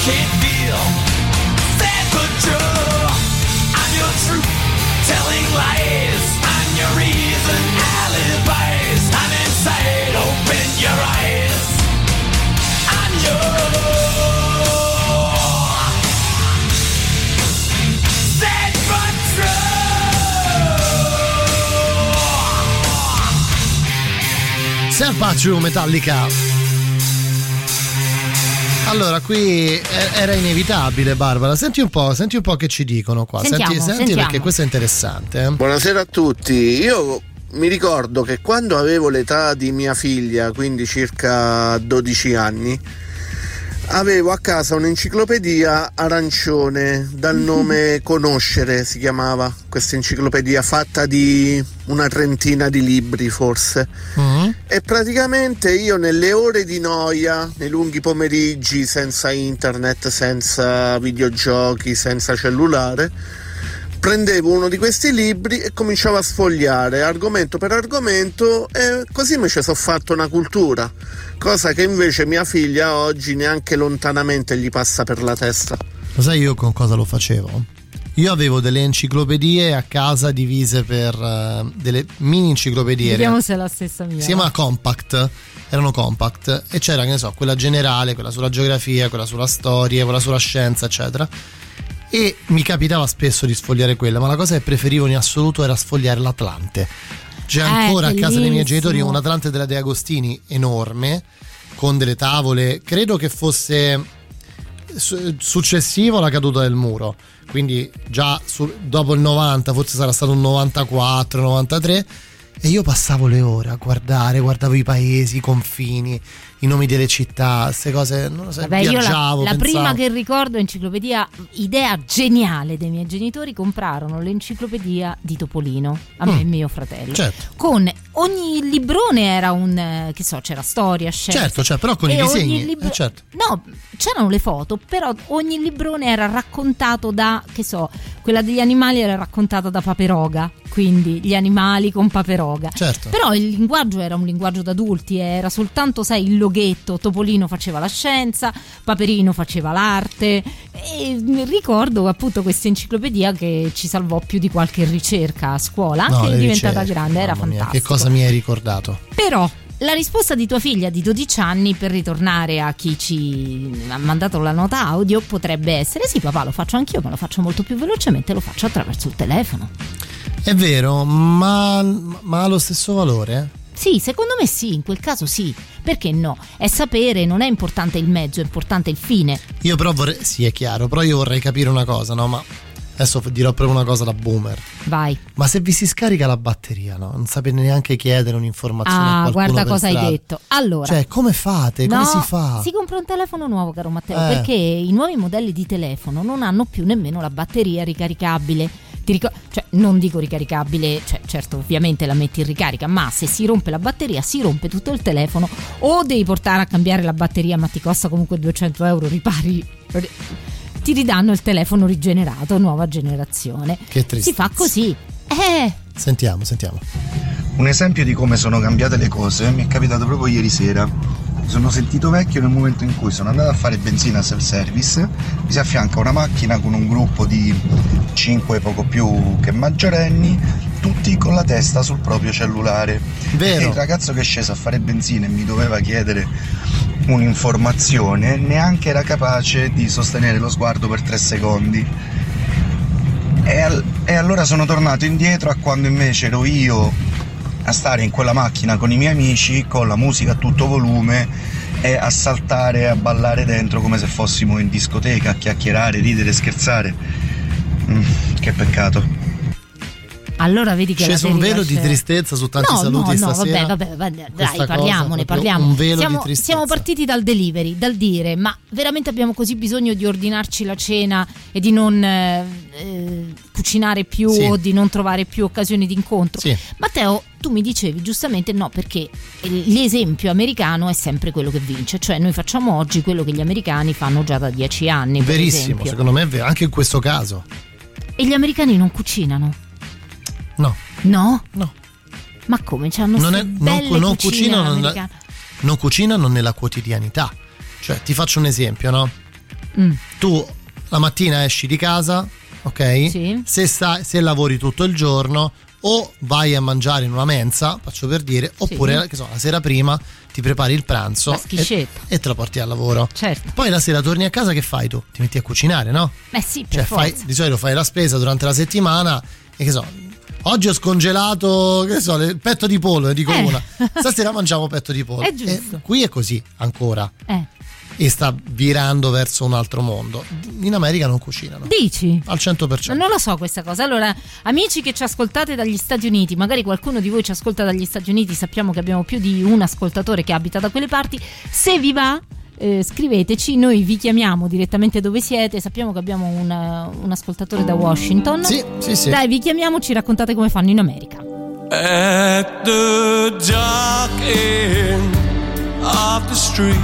can't feel. Stand for true. I'm your truth, telling lies. I'm your reason, alibis. I'm inside, open your eyes. I'm your stand for true. Stand for true, Metallica. Allora, qui era inevitabile, Barbara. Senti un po' che ci dicono qua. Senti perché questo è interessante. Buonasera a tutti. Io mi ricordo che quando avevo l'età di mia figlia, quindi circa 12 anni, avevo a casa un'enciclopedia arancione dal nome Conoscere, si chiamava questa enciclopedia, fatta di una trentina di libri forse. E praticamente io nelle ore di noia, nei lunghi pomeriggi, senza internet, senza videogiochi, senza cellulare, prendevo uno di questi libri e cominciavo a sfogliare argomento per argomento, e così mi ci sono fatto una cultura, cosa che invece mia figlia oggi neanche lontanamente gli passa per la testa. Lo sai io con cosa lo facevo? Io avevo delle enciclopedie a casa divise per delle mini enciclopedie. Vediamo se è la stessa mia. Si chiama compact, erano compact, e c'era, che ne so, quella generale, quella sulla geografia, quella sulla storia, quella sulla scienza, eccetera. E mi capitava spesso di sfogliare quella, ma la cosa che preferivo in assoluto era sfogliare l'Atlante. C'è ancora a casa dei miei genitori un Atlante della De Agostini enorme, con delle tavole, credo che fosse successivo alla caduta del muro, quindi già dopo il 90, forse sarà stato un 94, 93, e io passavo le ore a guardavo i paesi, i confini, i nomi delle città, queste cose, non lo so. Vabbè, viaggiavo, io la pensavo. prima che ricordo enciclopedia, idea geniale dei miei genitori, comprarono l'enciclopedia di Topolino a me e mio fratello, certo. Con ogni librone era un, che so, c'era storia, scienza, certo, cioè, però con i disegni, certo. No, c'erano le foto, però ogni librone era raccontato da, che so, quella degli animali era raccontata da Paperoga, quindi gli animali con Paperoga, certo. Però il linguaggio era un linguaggio d'adulti, era soltanto, sai, il loghetto, Topolino faceva la scienza, Paperino faceva l'arte, e ricordo appunto questa enciclopedia che ci salvò più di qualche ricerca a scuola, anche diventata grande, era fantastico. Che cosa mi hai ricordato? Però la risposta di tua figlia di 12 anni, per ritornare a chi ci ha mandato la nota audio, potrebbe essere: sì papà, lo faccio anch'io, ma lo faccio molto più velocemente, lo faccio attraverso il telefono. È vero, ma ha lo stesso valore? Sì, secondo me sì, in quel caso sì. Perché no? È sapere, non è importante il mezzo, è importante il fine. Io però vorrei, sì è chiaro, però io vorrei capire una cosa, no? Ma adesso dirò proprio una cosa da boomer. Vai. Ma se vi si scarica la batteria, no? Non sapete neanche chiedere un'informazione a qualcuno guarda per cosa strada. hai detto. Allora, cioè, come fate? No, come si fa? Si compra un telefono nuovo, caro Matteo, perché i nuovi modelli di telefono non hanno più nemmeno la batteria ricaricabile. Cioè, non dico ricaricabile, cioè, certo, ovviamente la metti in ricarica, ma se si rompe la batteria si rompe tutto il telefono, o devi portare a cambiare la batteria, ma ti costa comunque 200 euro, ripari, ti ridanno il telefono rigenerato, nuova generazione. Che tristezza. Si fa così. Sentiamo. Un esempio di come sono cambiate le cose mi è capitato proprio ieri sera. Mi sono sentito vecchio nel momento in cui sono andato a fare benzina al self-service, mi si affianca una macchina con un gruppo di 5 poco più che maggiorenni, tutti con la testa sul proprio cellulare. Vero. E il ragazzo che è sceso a fare benzina e mi doveva chiedere un'informazione neanche era capace di sostenere lo sguardo per 3 secondi. E allora sono tornato indietro a quando invece ero io a stare in quella macchina con i miei amici, con la musica a tutto volume, e a saltare e a ballare dentro come se fossimo in discoteca, a chiacchierare, ridere, scherzare. Che peccato. Allora vedi che sceso un velo di tristezza su tanti saluti stasera. Vabbè, dai, parliamone. Un velo di tristezza. Siamo partiti dal delivery, dal dire: ma veramente abbiamo così bisogno di ordinarci la cena e di non cucinare più, o di non trovare più occasioni di incontro? Sì. Matteo, tu mi dicevi giustamente no, perché l'esempio americano è sempre quello che vince, cioè noi facciamo oggi quello che gli americani fanno già da 10 anni. Verissimo, secondo me è vero, anche in questo caso. E gli americani non cucinano? No. Ma come? C'hanno non cucinano nella quotidianità. Cioè, ti faccio un esempio, no? Tu la mattina esci di casa, ok? Sì. Se lavori tutto il giorno, o vai a mangiare in una mensa, faccio per dire, oppure che so, la sera prima ti prepari il pranzo e te lo porti al lavoro. Certo. Poi la sera torni a casa, che fai tu? Ti metti a cucinare, no? Sì, per forza. Di solito fai la spesa durante la settimana e che so, oggi ho scongelato, che so, il petto di pollo, ne dico una. Stasera mangiamo petto di pollo. È giusto. Qui è così ancora. E sta virando verso un altro mondo. In America non cucinano. Dici? Al 100%. Non lo so questa cosa. Allora, amici che ci ascoltate dagli Stati Uniti, magari qualcuno di voi ci ascolta dagli Stati Uniti, sappiamo che abbiamo più di un ascoltatore che abita da quelle parti. Se vi va, scriveteci, noi vi chiamiamo direttamente dove siete. Sappiamo che abbiamo un ascoltatore da Washington. Sì. Dai, vi chiamiamo, ci raccontate come fanno in America. At the dark end of the street,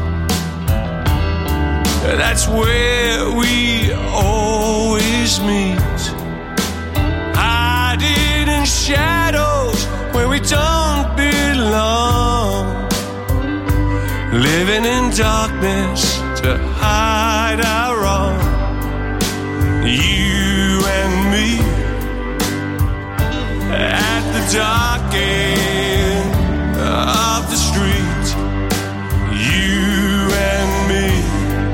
that's where we always meet, hiding in shadows where we don't belong, living in darkness to hide our wrong. You and me at the dark end of the street, you and me.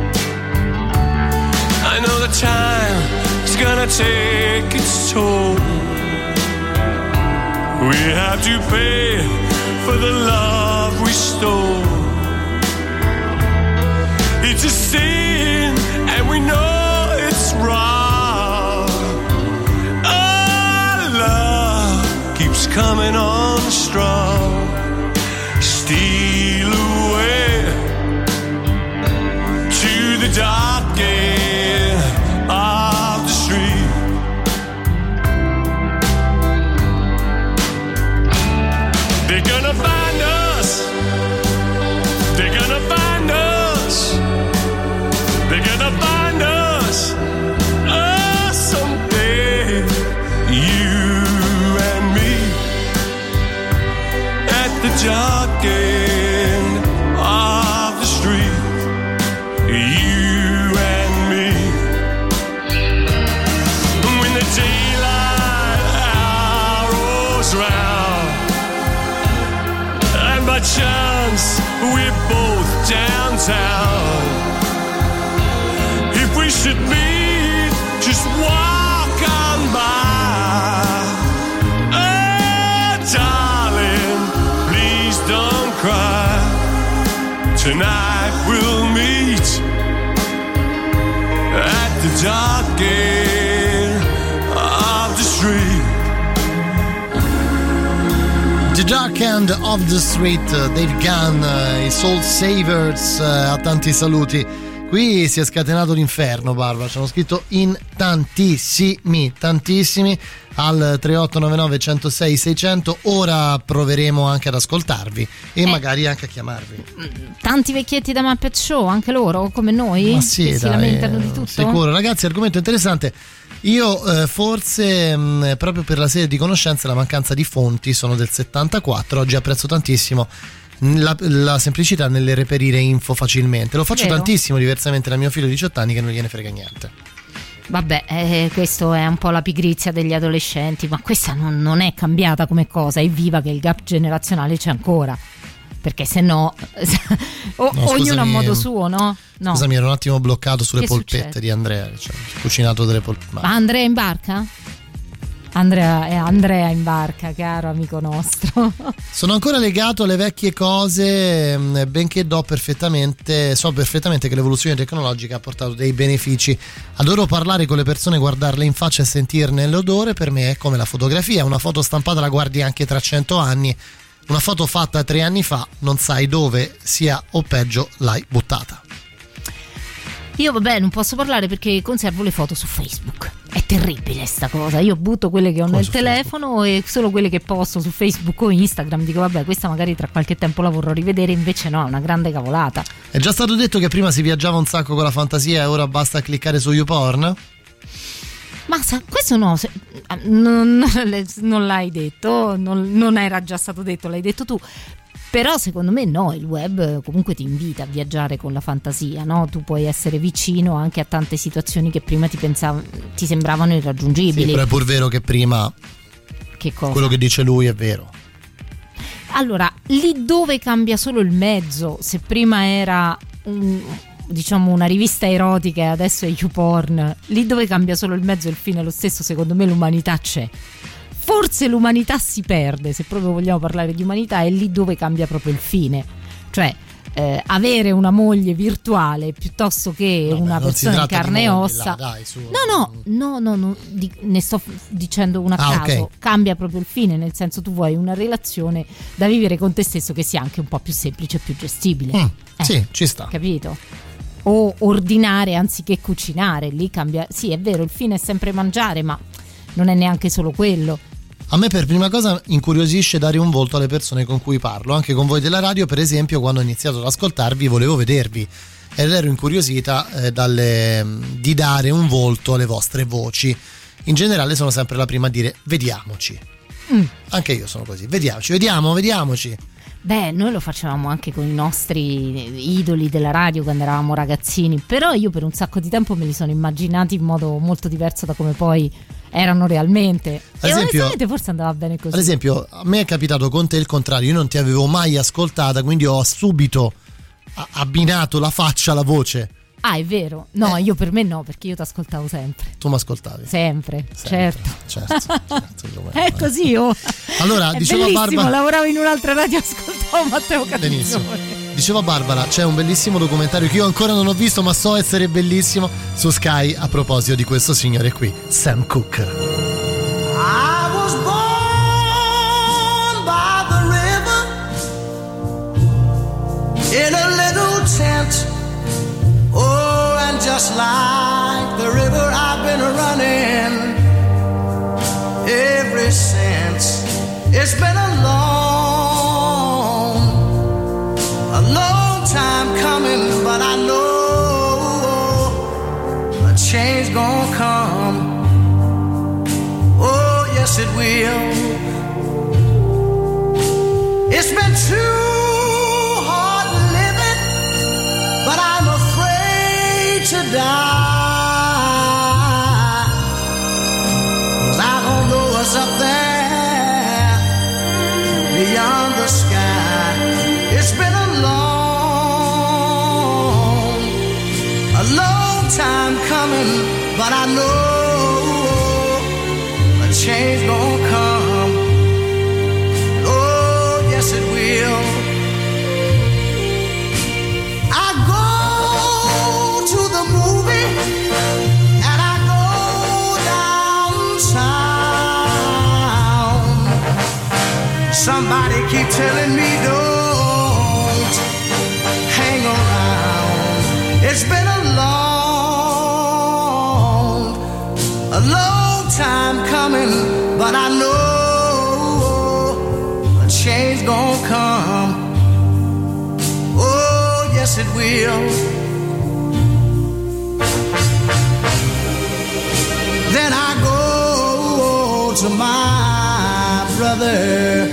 I know the time is gonna take its toll. We have to pay for the love we stole. It's a sin and we know it's wrong. Our love keeps coming on strong. Steal away to the dark end of the street. They're gonna find us. They're gonna find us. They're gonna find us. Oh, someday, you and me at the dark end of the street. You and me. When the daylight hours round, and by chance we're both downtown, if we should meet, just walk on by. Oh, darling, please don't cry. Tonight we'll meet at the dark end of the street. The Dark End of the Street, Dave Gunn, i Soul Savers, a tanti saluti. Qui si è scatenato l'inferno, Barbara, ci hanno scritto in tantissimi al 3899 106 600. Ora proveremo anche ad ascoltarvi e magari anche a chiamarvi. Tanti vecchietti da Muppet Show, anche loro come noi? Ma sì, che si lamentano di tutto? Sicuro, ragazzi, argomento interessante. Io forse proprio per la sede di conoscenze e la mancanza di fonti, sono del 74, oggi apprezzo tantissimo la semplicità nel reperire info facilmente. Lo faccio tantissimo, diversamente da mio figlio di 18 anni che non gliene frega niente. Vabbè, questo è un po' la pigrizia degli adolescenti, ma questa non è cambiata come cosa. È viva che il gap generazionale c'è ancora, perché se no ognuno a modo suo, no? Scusami, ero un attimo bloccato sulle Che polpette succede? di Andrea, cioè, cucinato delle polpette. Ma Andrea in barca? Andrea in barca, caro amico nostro. Sono ancora legato alle vecchie cose, benché so perfettamente che l'evoluzione tecnologica ha portato dei benefici. Adoro parlare con le persone, guardarle in faccia e sentirne l'odore. Per me è come la fotografia, una foto stampata la guardi anche tra 100 anni, una foto fatta 3 anni fa non sai dove sia o peggio l'hai buttata. Io vabbè non posso parlare perché conservo le foto su Facebook. È terribile sta cosa. Io butto quelle che ho nel telefono e solo quelle che posto su Facebook o Instagram. Dico vabbè, questa magari tra qualche tempo la vorrò rivedere. Invece no, è una grande cavolata. È già stato detto che prima si viaggiava un sacco con la fantasia e ora basta cliccare su YouPorn? Ma questo no, non l'hai detto, non era già stato detto, l'hai detto tu. Però secondo me no, il web comunque ti invita a viaggiare con la fantasia, no? Tu puoi essere vicino anche a tante situazioni che prima ti sembravano irraggiungibili. Sì, però è pur vero che prima che cosa? Quello che dice lui è vero. Allora, lì dove cambia solo il mezzo, se prima era una rivista erotica e adesso è YouPorn, lì dove cambia solo il mezzo e il fine è lo stesso, secondo me l'umanità c'è. Forse l'umanità si perde, se proprio vogliamo parlare di umanità, è lì dove cambia proprio il fine. Cioè avere una moglie virtuale piuttosto che una persona in carne e ossa. No, ne sto dicendo una a caso. Okay. Cambia proprio il fine, nel senso, tu vuoi una relazione da vivere con te stesso che sia anche un po' più semplice e più gestibile. Sì, ci sta. Capito? O ordinare anziché cucinare, lì cambia. Sì, è vero, il fine è sempre mangiare, ma non è neanche solo quello. A me per prima cosa incuriosisce dare un volto alle persone con cui parlo, anche con voi della radio. Per esempio, quando ho iniziato ad ascoltarvi volevo vedervi ed ero incuriosita di dare un volto alle vostre voci. In generale sono sempre la prima a dire vediamoci. Anche io sono così, vediamoci. Beh, noi lo facevamo anche con i nostri idoli della radio quando eravamo ragazzini, però io per un sacco di tempo me li sono immaginati in modo molto diverso da come poi erano realmente. Ad esempio, onestamente forse andava bene così. Ad esempio, a me è capitato con te il contrario, io non ti avevo mai ascoltata, quindi ho subito abbinato la faccia alla voce. Ah, è vero. No, io per me no, perché io ti ascoltavo sempre. Tu mi ascoltavi? Sempre. Certo. È così, Allora, è diceva Barbara, lavoravo in un'altra radio, ascoltavo Matteo Catizzone. Benissimo. Diceva Barbara, c'è un bellissimo documentario che io ancora non ho visto, ma so essere bellissimo, su Sky, a proposito di questo signore qui, Sam Cooke. I was born by the river in a little tent. Oh, and just like the river I've been running ever since. It's been a long time coming, but I know a change gonna come. Oh, yes it will. It's been too hard living, but I'm afraid to die, 'cause I don't know what's up there beyond the sky. It's been a long time coming, but I know a change gonna come. Oh, yes it will. I go to the movie and I go downtown. Somebody keep telling me don't hang around. It's been a long time coming, but I know a change gonna come. Oh, yes it will. Then I go to my brother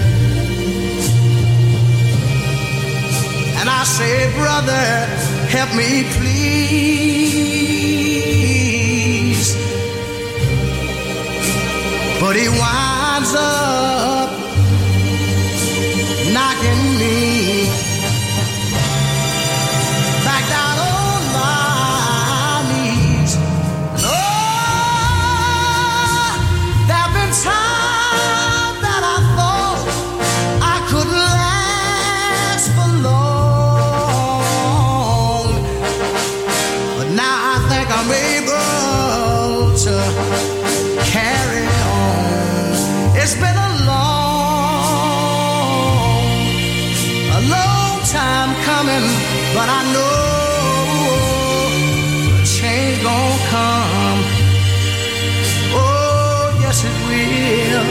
and I say, brother, help me please. But he winds up knocking me back down on my knees. And oh, there've been times that I thought I couldn't last for long, but now I think I'm able to carry on. It's been a long time coming, but I know a change gonna come. Oh, yes it will.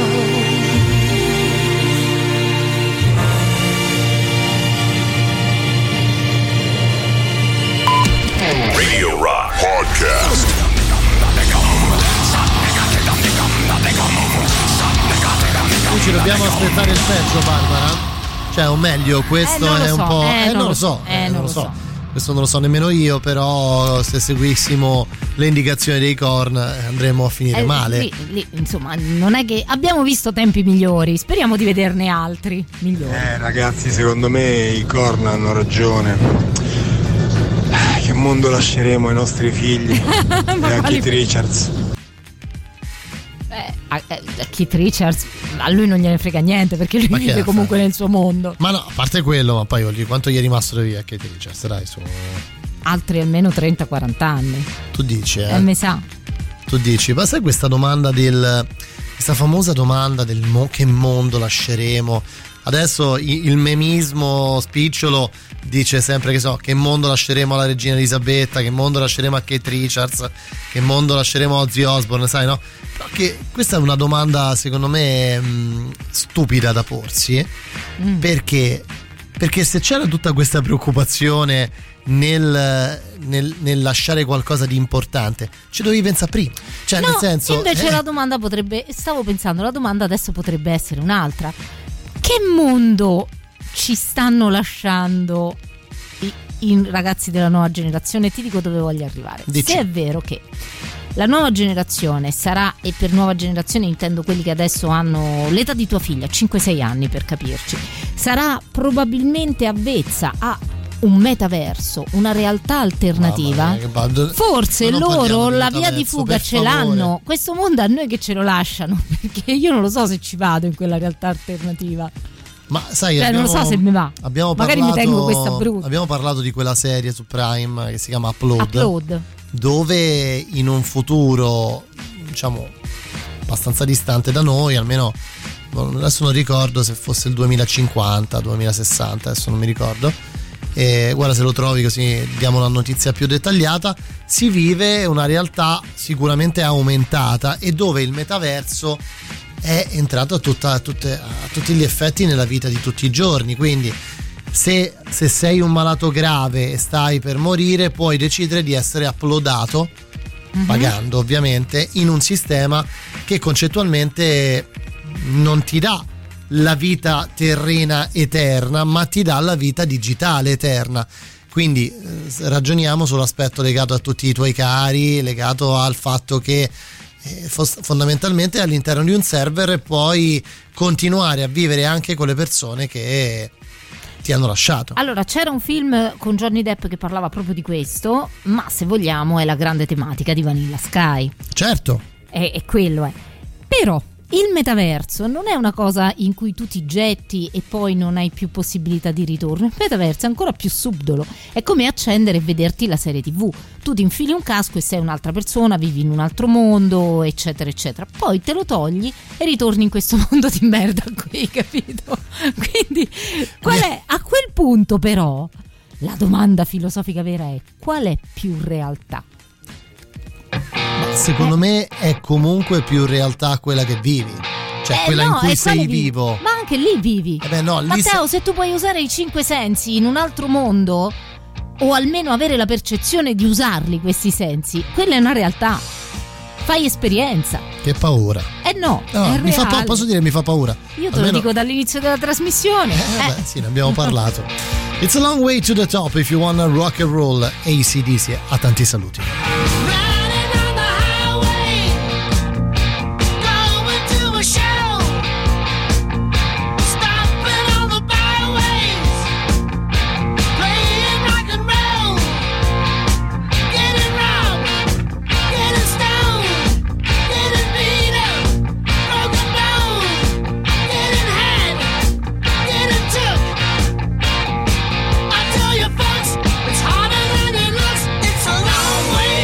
Radio Rock Podcast. Ci dobbiamo aspettare il peggio, Barbara? Cioè, o meglio, questo è un po'. Non lo so. Questo non lo so nemmeno io, però se seguissimo le indicazioni dei Korn andremo a finire male. Lì, insomma, non è che abbiamo visto tempi migliori, speriamo di vederne altri migliori. Ragazzi, secondo me i Korn hanno ragione. Che mondo lasceremo ai nostri figli e a Keith Richards? A Keith Richards, a lui non gliene frega niente perché lui vive comunque nel suo mondo. Ma no, a parte quello, ma poi quanto gli è rimasto da via a Keith Richards? Dai, su. Altri almeno 30-40 anni. Tu dici, mi sa. Tu dici, ma sai questa domanda questa famosa domanda del che mondo lasceremo? Adesso il memismo spicciolo dice sempre che mondo lasceremo alla regina Elisabetta, che mondo lasceremo a Keith Richards, che mondo lasceremo a Ozzy Osbourne, sai, no? Però che questa è una domanda secondo me stupida da porsi, perché se c'era tutta questa preoccupazione nel lasciare qualcosa di importante, ci dovevi pensare prima, cioè no, nel senso invece la domanda la domanda adesso potrebbe essere un'altra: che mondo ci stanno lasciando i ragazzi della nuova generazione? Ti dico dove voglio arrivare. Dici. Se è vero che la nuova generazione sarà, e per nuova generazione intendo quelli che adesso hanno l'età di tua figlia, 5-6 anni per capirci, sarà probabilmente avvezza a un metaverso, una realtà alternativa, forse loro la via di fuga ce l'hanno. Questo mondo a noi che ce lo lasciano, perché io non lo so se ci vado in quella realtà alternativa. Ma sai, non lo so se mi va. Magari mi tengo questa brutta. Abbiamo parlato di quella serie su Prime che si chiama Upload, dove in un futuro, diciamo, abbastanza distante da noi, almeno adesso non ricordo se fosse il 2050, 2060, adesso non mi ricordo. Guarda, se lo trovi così diamo una notizia più dettagliata. Si vive una realtà sicuramente aumentata e dove il metaverso è entrato a tutti gli effetti nella vita di tutti i giorni. Quindi se sei un malato grave e stai per morire, puoi decidere di essere uploadato, pagando ovviamente, in un sistema che concettualmente non ti dà la vita terrena eterna, ma ti dà la vita digitale eterna. Quindi ragioniamo sull'aspetto legato a tutti i tuoi cari, legato al fatto che fondamentalmente all'interno di un server puoi continuare a vivere anche con le persone che ti hanno lasciato. Allora, c'era un film con Johnny Depp che parlava proprio di questo, ma se vogliamo è la grande tematica di Vanilla Sky. Certo. E quello è. Però il metaverso non è una cosa in cui tu ti getti e poi non hai più possibilità di ritorno. Il metaverso è ancora più subdolo. È come accendere e vederti la serie TV. Tu ti infili un casco e sei un'altra persona, vivi in un altro mondo, eccetera eccetera. Poi te lo togli e ritorni in questo mondo di merda qui, capito? Quindi a quel punto però la domanda filosofica vera è: qual è più realtà? Secondo me è comunque più realtà quella che vivi, cioè quella in cui sei vivo. Ma anche lì vivi. Matteo, se tu puoi usare i 5 sensi in un altro mondo, o almeno avere la percezione di usarli questi sensi, quella è una realtà. Fai esperienza. Che paura. No, è mi fa posso dire mi fa paura. Io te lo dico dall'inizio della trasmissione. Sì, ne abbiamo parlato. It's a long way to the top if you wanna rock and roll. AC/DC a tanti saluti. It's a long way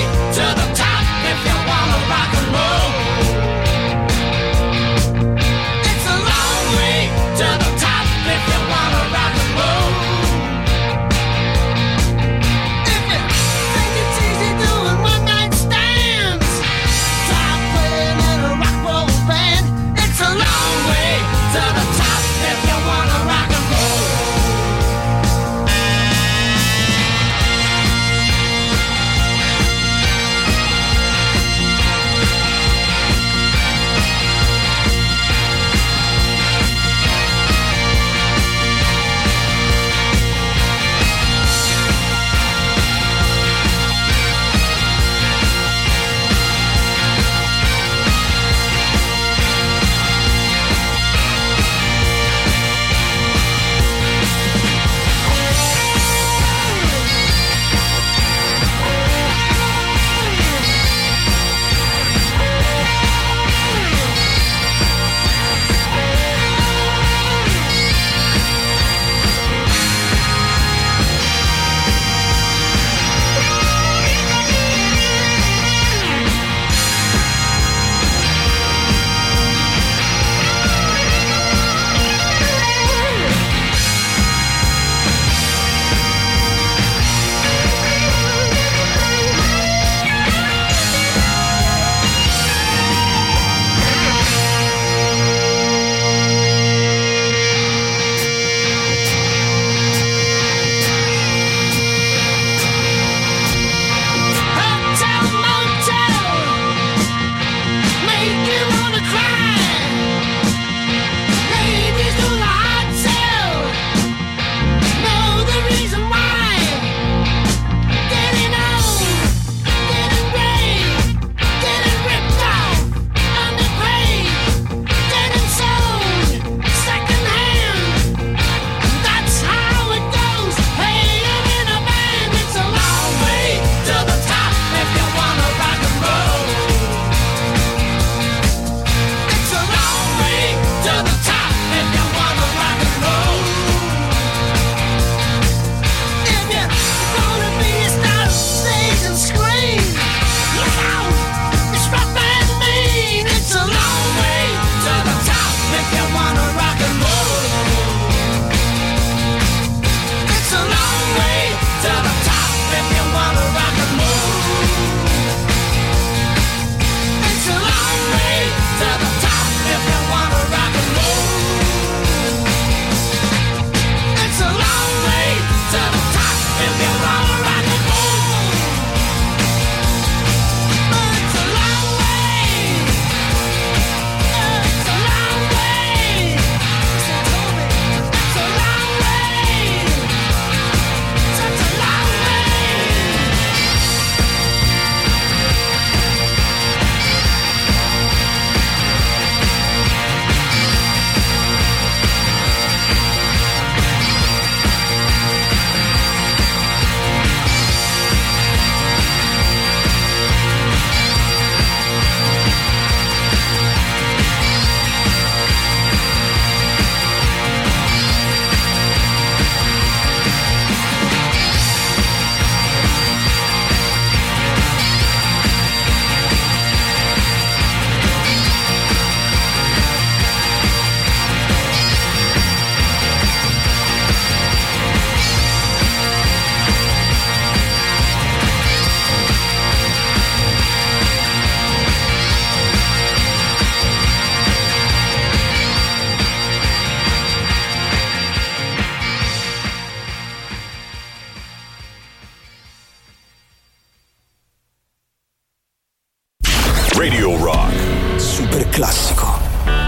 classico.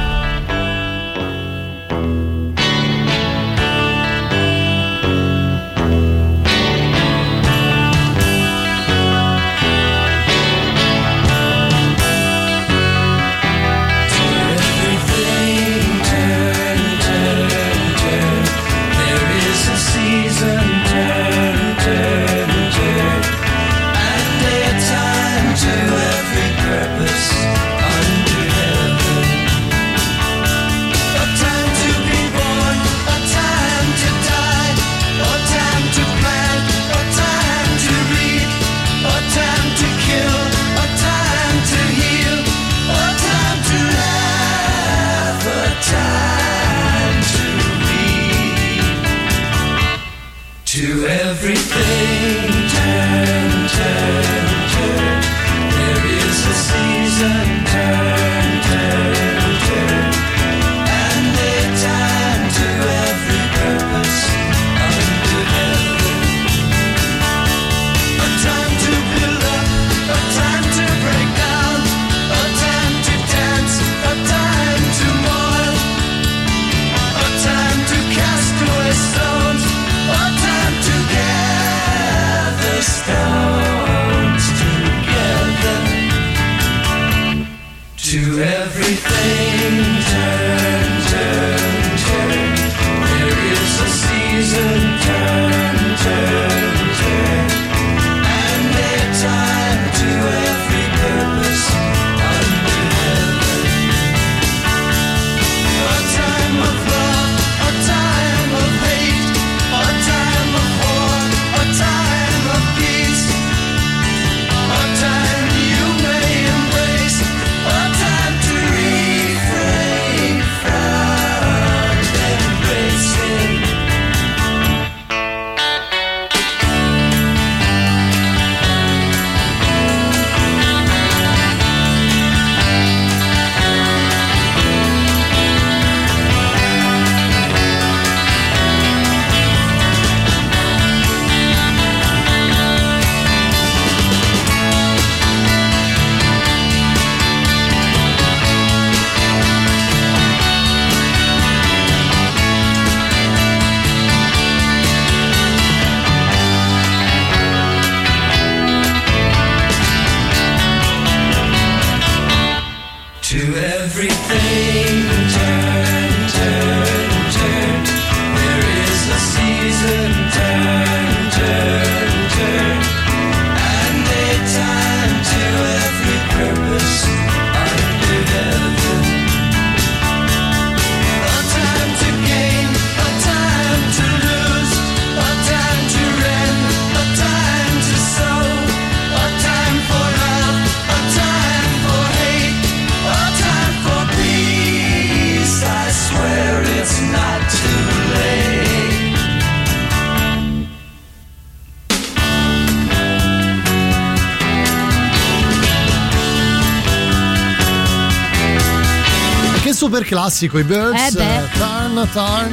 Super classico, i Birds, Turn.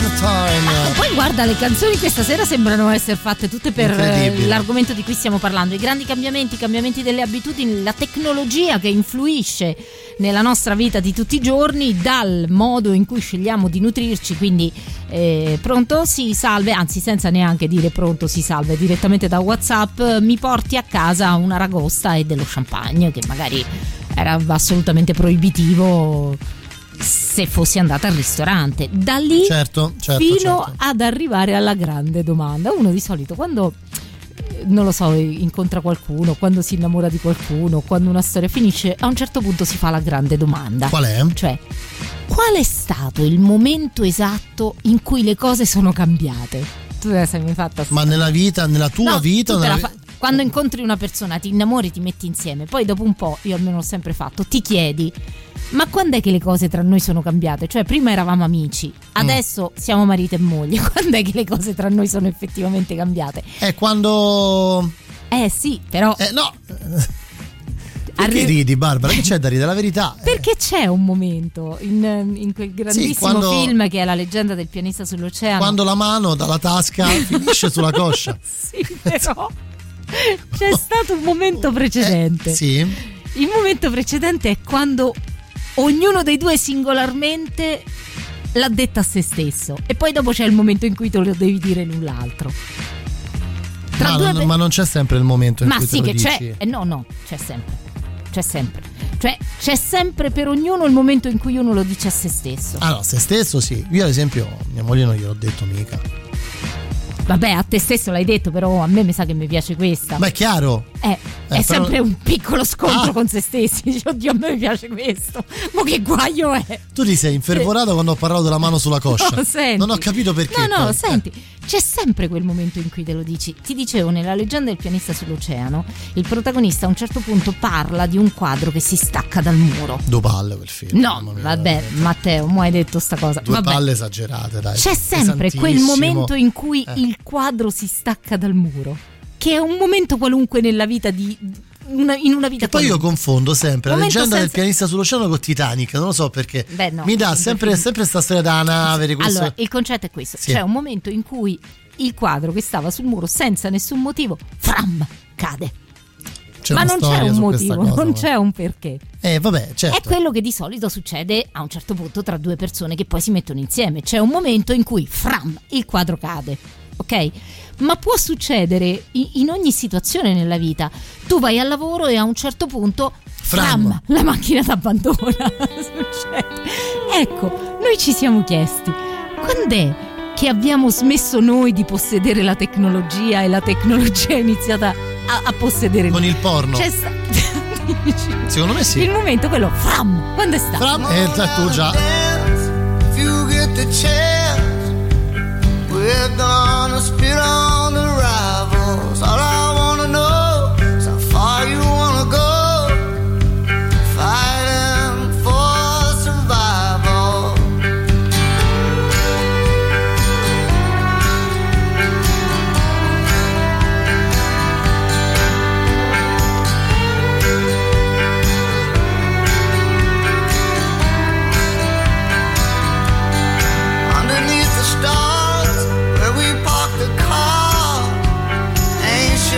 Poi guarda, le canzoni questa sera sembrano essere fatte tutte per l'argomento di cui stiamo parlando, i grandi cambiamenti delle abitudini, la tecnologia che influisce nella nostra vita di tutti i giorni, dal modo in cui scegliamo di nutrirci, quindi pronto, sì, salve, anzi senza neanche dire pronto, sì, salve, direttamente da WhatsApp, mi porti a casa una ragosta e dello champagne, che magari era assolutamente proibitivo se fossi andata al ristorante. Da lì fino ad arrivare alla grande domanda. Uno di solito quando, non lo so, incontra qualcuno, quando si innamora di qualcuno, quando una storia finisce, a un certo punto si fa la grande domanda. Qual è? Cioè, qual è stato il momento esatto in cui le cose sono cambiate? Tu sei mai fatta? Ma nella vita, nella tua vita? Quando incontri una persona, ti innamori, ti metti insieme, poi dopo un po', io almeno l'ho sempre fatto, ti chiedi: ma quando è che le cose tra noi sono cambiate? Cioè, prima eravamo amici, adesso siamo marito e moglie. Quando è che le cose tra noi sono effettivamente cambiate? Quando... sì, però... no. Perché ridi, Barbara? Che c'è da ridere? La verità. Perché c'è un momento in quel grandissimo film che è La leggenda del pianista sull'oceano, quando la mano dalla tasca finisce sulla coscia. Sì, però c'è stato un momento precedente. Sì. Il momento precedente è quando ognuno dei due singolarmente l'ha detta a se stesso, e poi dopo c'è il momento in cui te lo devi dire null'altro. Ma non c'è sempre il momento in cui te lo dici. Ma sì che c'è. No, c'è sempre. Cioè c'è sempre per ognuno il momento in cui uno lo dice a se stesso. Ah no, se stesso sì. Io ad esempio mia moglie non gliel'ho detto mica. Vabbè, a te stesso l'hai detto, però a me mi sa che mi piace questa. Ma è chiaro. È però... sempre un piccolo scontro con se stessi. Dici, oddio, a me mi piace questo. Ma che guaio è? Tu ti sei infervorata quando ho parlato della mano sulla coscia. No, senti. Non ho capito perché. No, senti, c'è sempre quel momento in cui te lo dici. Ti dicevo, nella leggenda del pianista sull'oceano, il protagonista a un certo punto parla di un quadro che si stacca dal muro. Due palle quel film. No, vabbè, Matteo, mo hai detto sta cosa. Due palle esagerate, dai. C'è sempre quel momento in cui il quadro si stacca dal muro, che è un momento qualunque nella vita in una vita. E poi io confondo sempre la leggenda del senza... pianista sull'oceano con Titanic, non lo so perché. Beh, no, mi dà sempre sta storia da nave. Allora, il concetto è questo: c'è un momento in cui il quadro che stava sul muro senza nessun motivo, fram, cade. Ma non c'è un motivo, non c'è un perché. Vabbè, certo. È quello che di solito succede a un certo punto tra due persone che poi si mettono insieme. C'è un momento in cui fram, il quadro cade. Ok? Ma può succedere in ogni situazione nella vita. Tu vai al lavoro e a un certo punto fram, la macchina ti abbandona. Succede. Ecco, noi ci siamo chiesti: quando è che abbiamo smesso noi di possedere la tecnologia e la tecnologia è iniziata a possedere con il porno? Secondo me sì. Il momento quello fram, quando è stato? Fram, tu già. We're gonna spit on the rivals. All I wanna know is how far you wanna go, fighting for survival. Underneath the stars, where we parked the car, ain't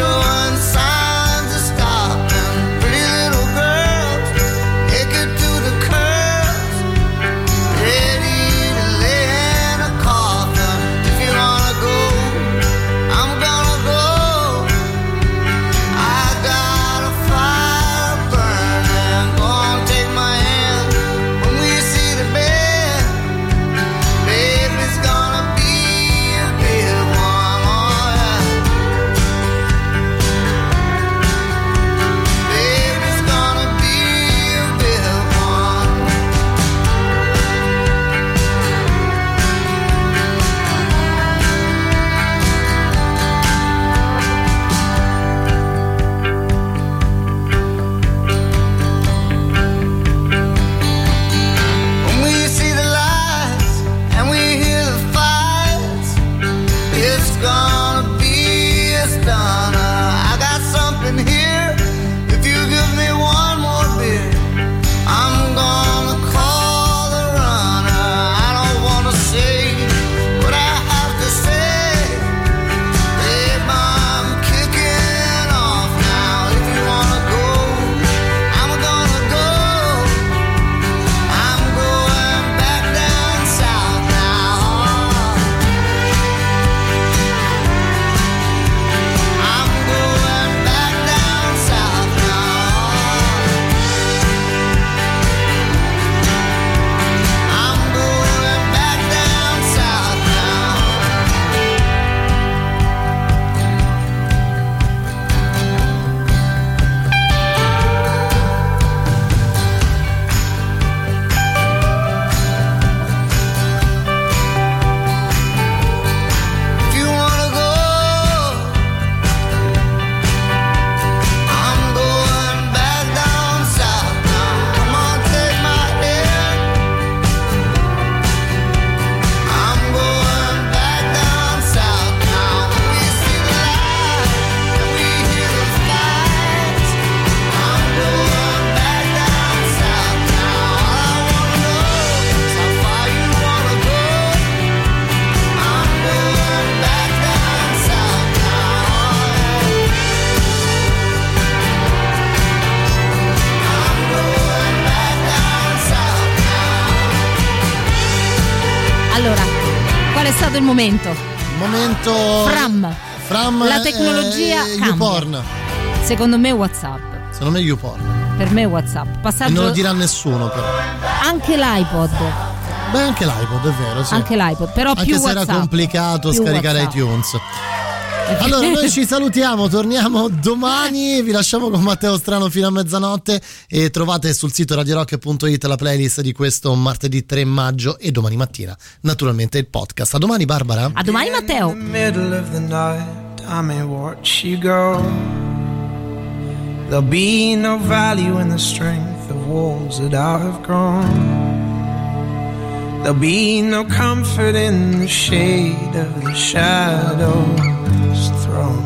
Allora, qual è stato il momento? Il momento Fram la tecnologia cambia. YouPorn. Secondo me WhatsApp. Secondo me YouPorn. Per me WhatsApp. Passaggio... E non lo dirà nessuno però. Anche l'iPod. Beh, anche l'iPod, è vero, sì. Anche l'iPod, però anche più se WhatsApp. Era complicato più scaricare WhatsApp. iTunes. Allora noi ci salutiamo, torniamo domani, vi lasciamo con Matteo Strano fino a mezzanotte e trovate sul sito radiorock.it la playlist di questo martedì 3 maggio e domani mattina naturalmente il podcast. A domani Barbara. A domani Matteo. In the middle of the night, I may watch you go. There'll be no value in the strength of walls that I have grown. There'll be no comfort in the shade of the shadow's throne.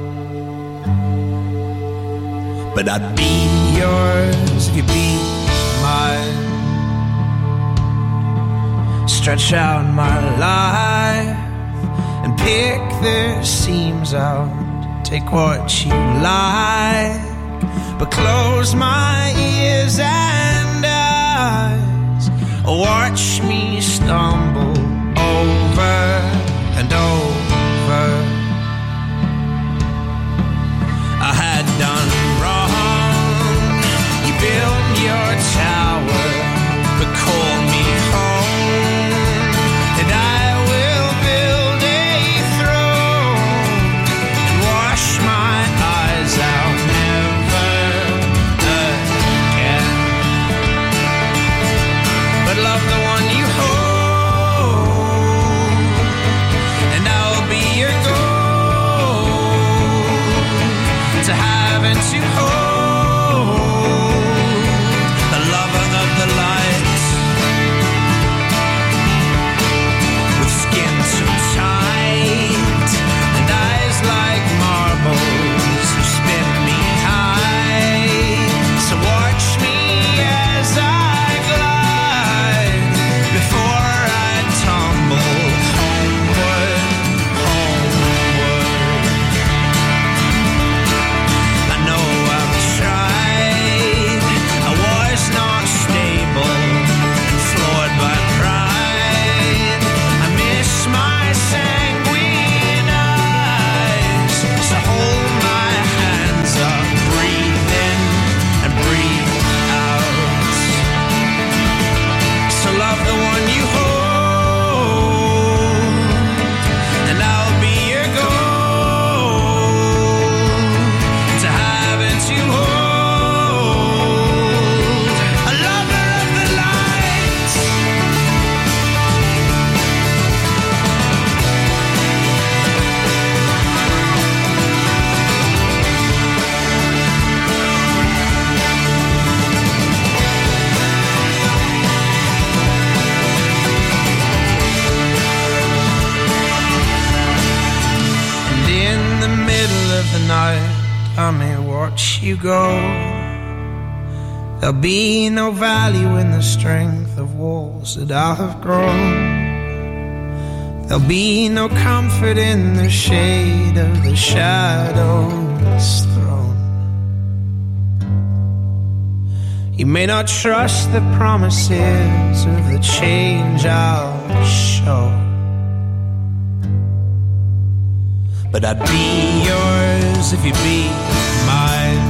But I'd be yours if you'd be mine. Stretch out my life and pick the seams out. Take what you like, but close my ears and eyes. Watch me stumble over and over. I had done wrong. You built your tower, but call me home, and I will build a throne and wash my eyes out. Love the one you hold, and I'll be your gold to have and to hold, the lover of the light, with skin too tight and eyes like marbles who spin me high. So watch me as I I may watch you go. There'll be no value in the strength of walls that I have grown. There'll be no comfort in the shade of the shadow's throne. You may not trust the promises of the change I'll show, but I'd be yours if you'd be mine.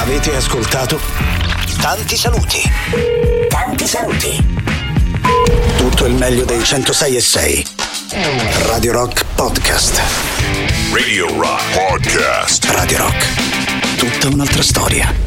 Avete ascoltato Tanti saluti. Tanti saluti. Tutto il meglio dei 106.6. Radio Rock Podcast. Radio Rock Podcast. Radio Rock. Tutta un'altra storia.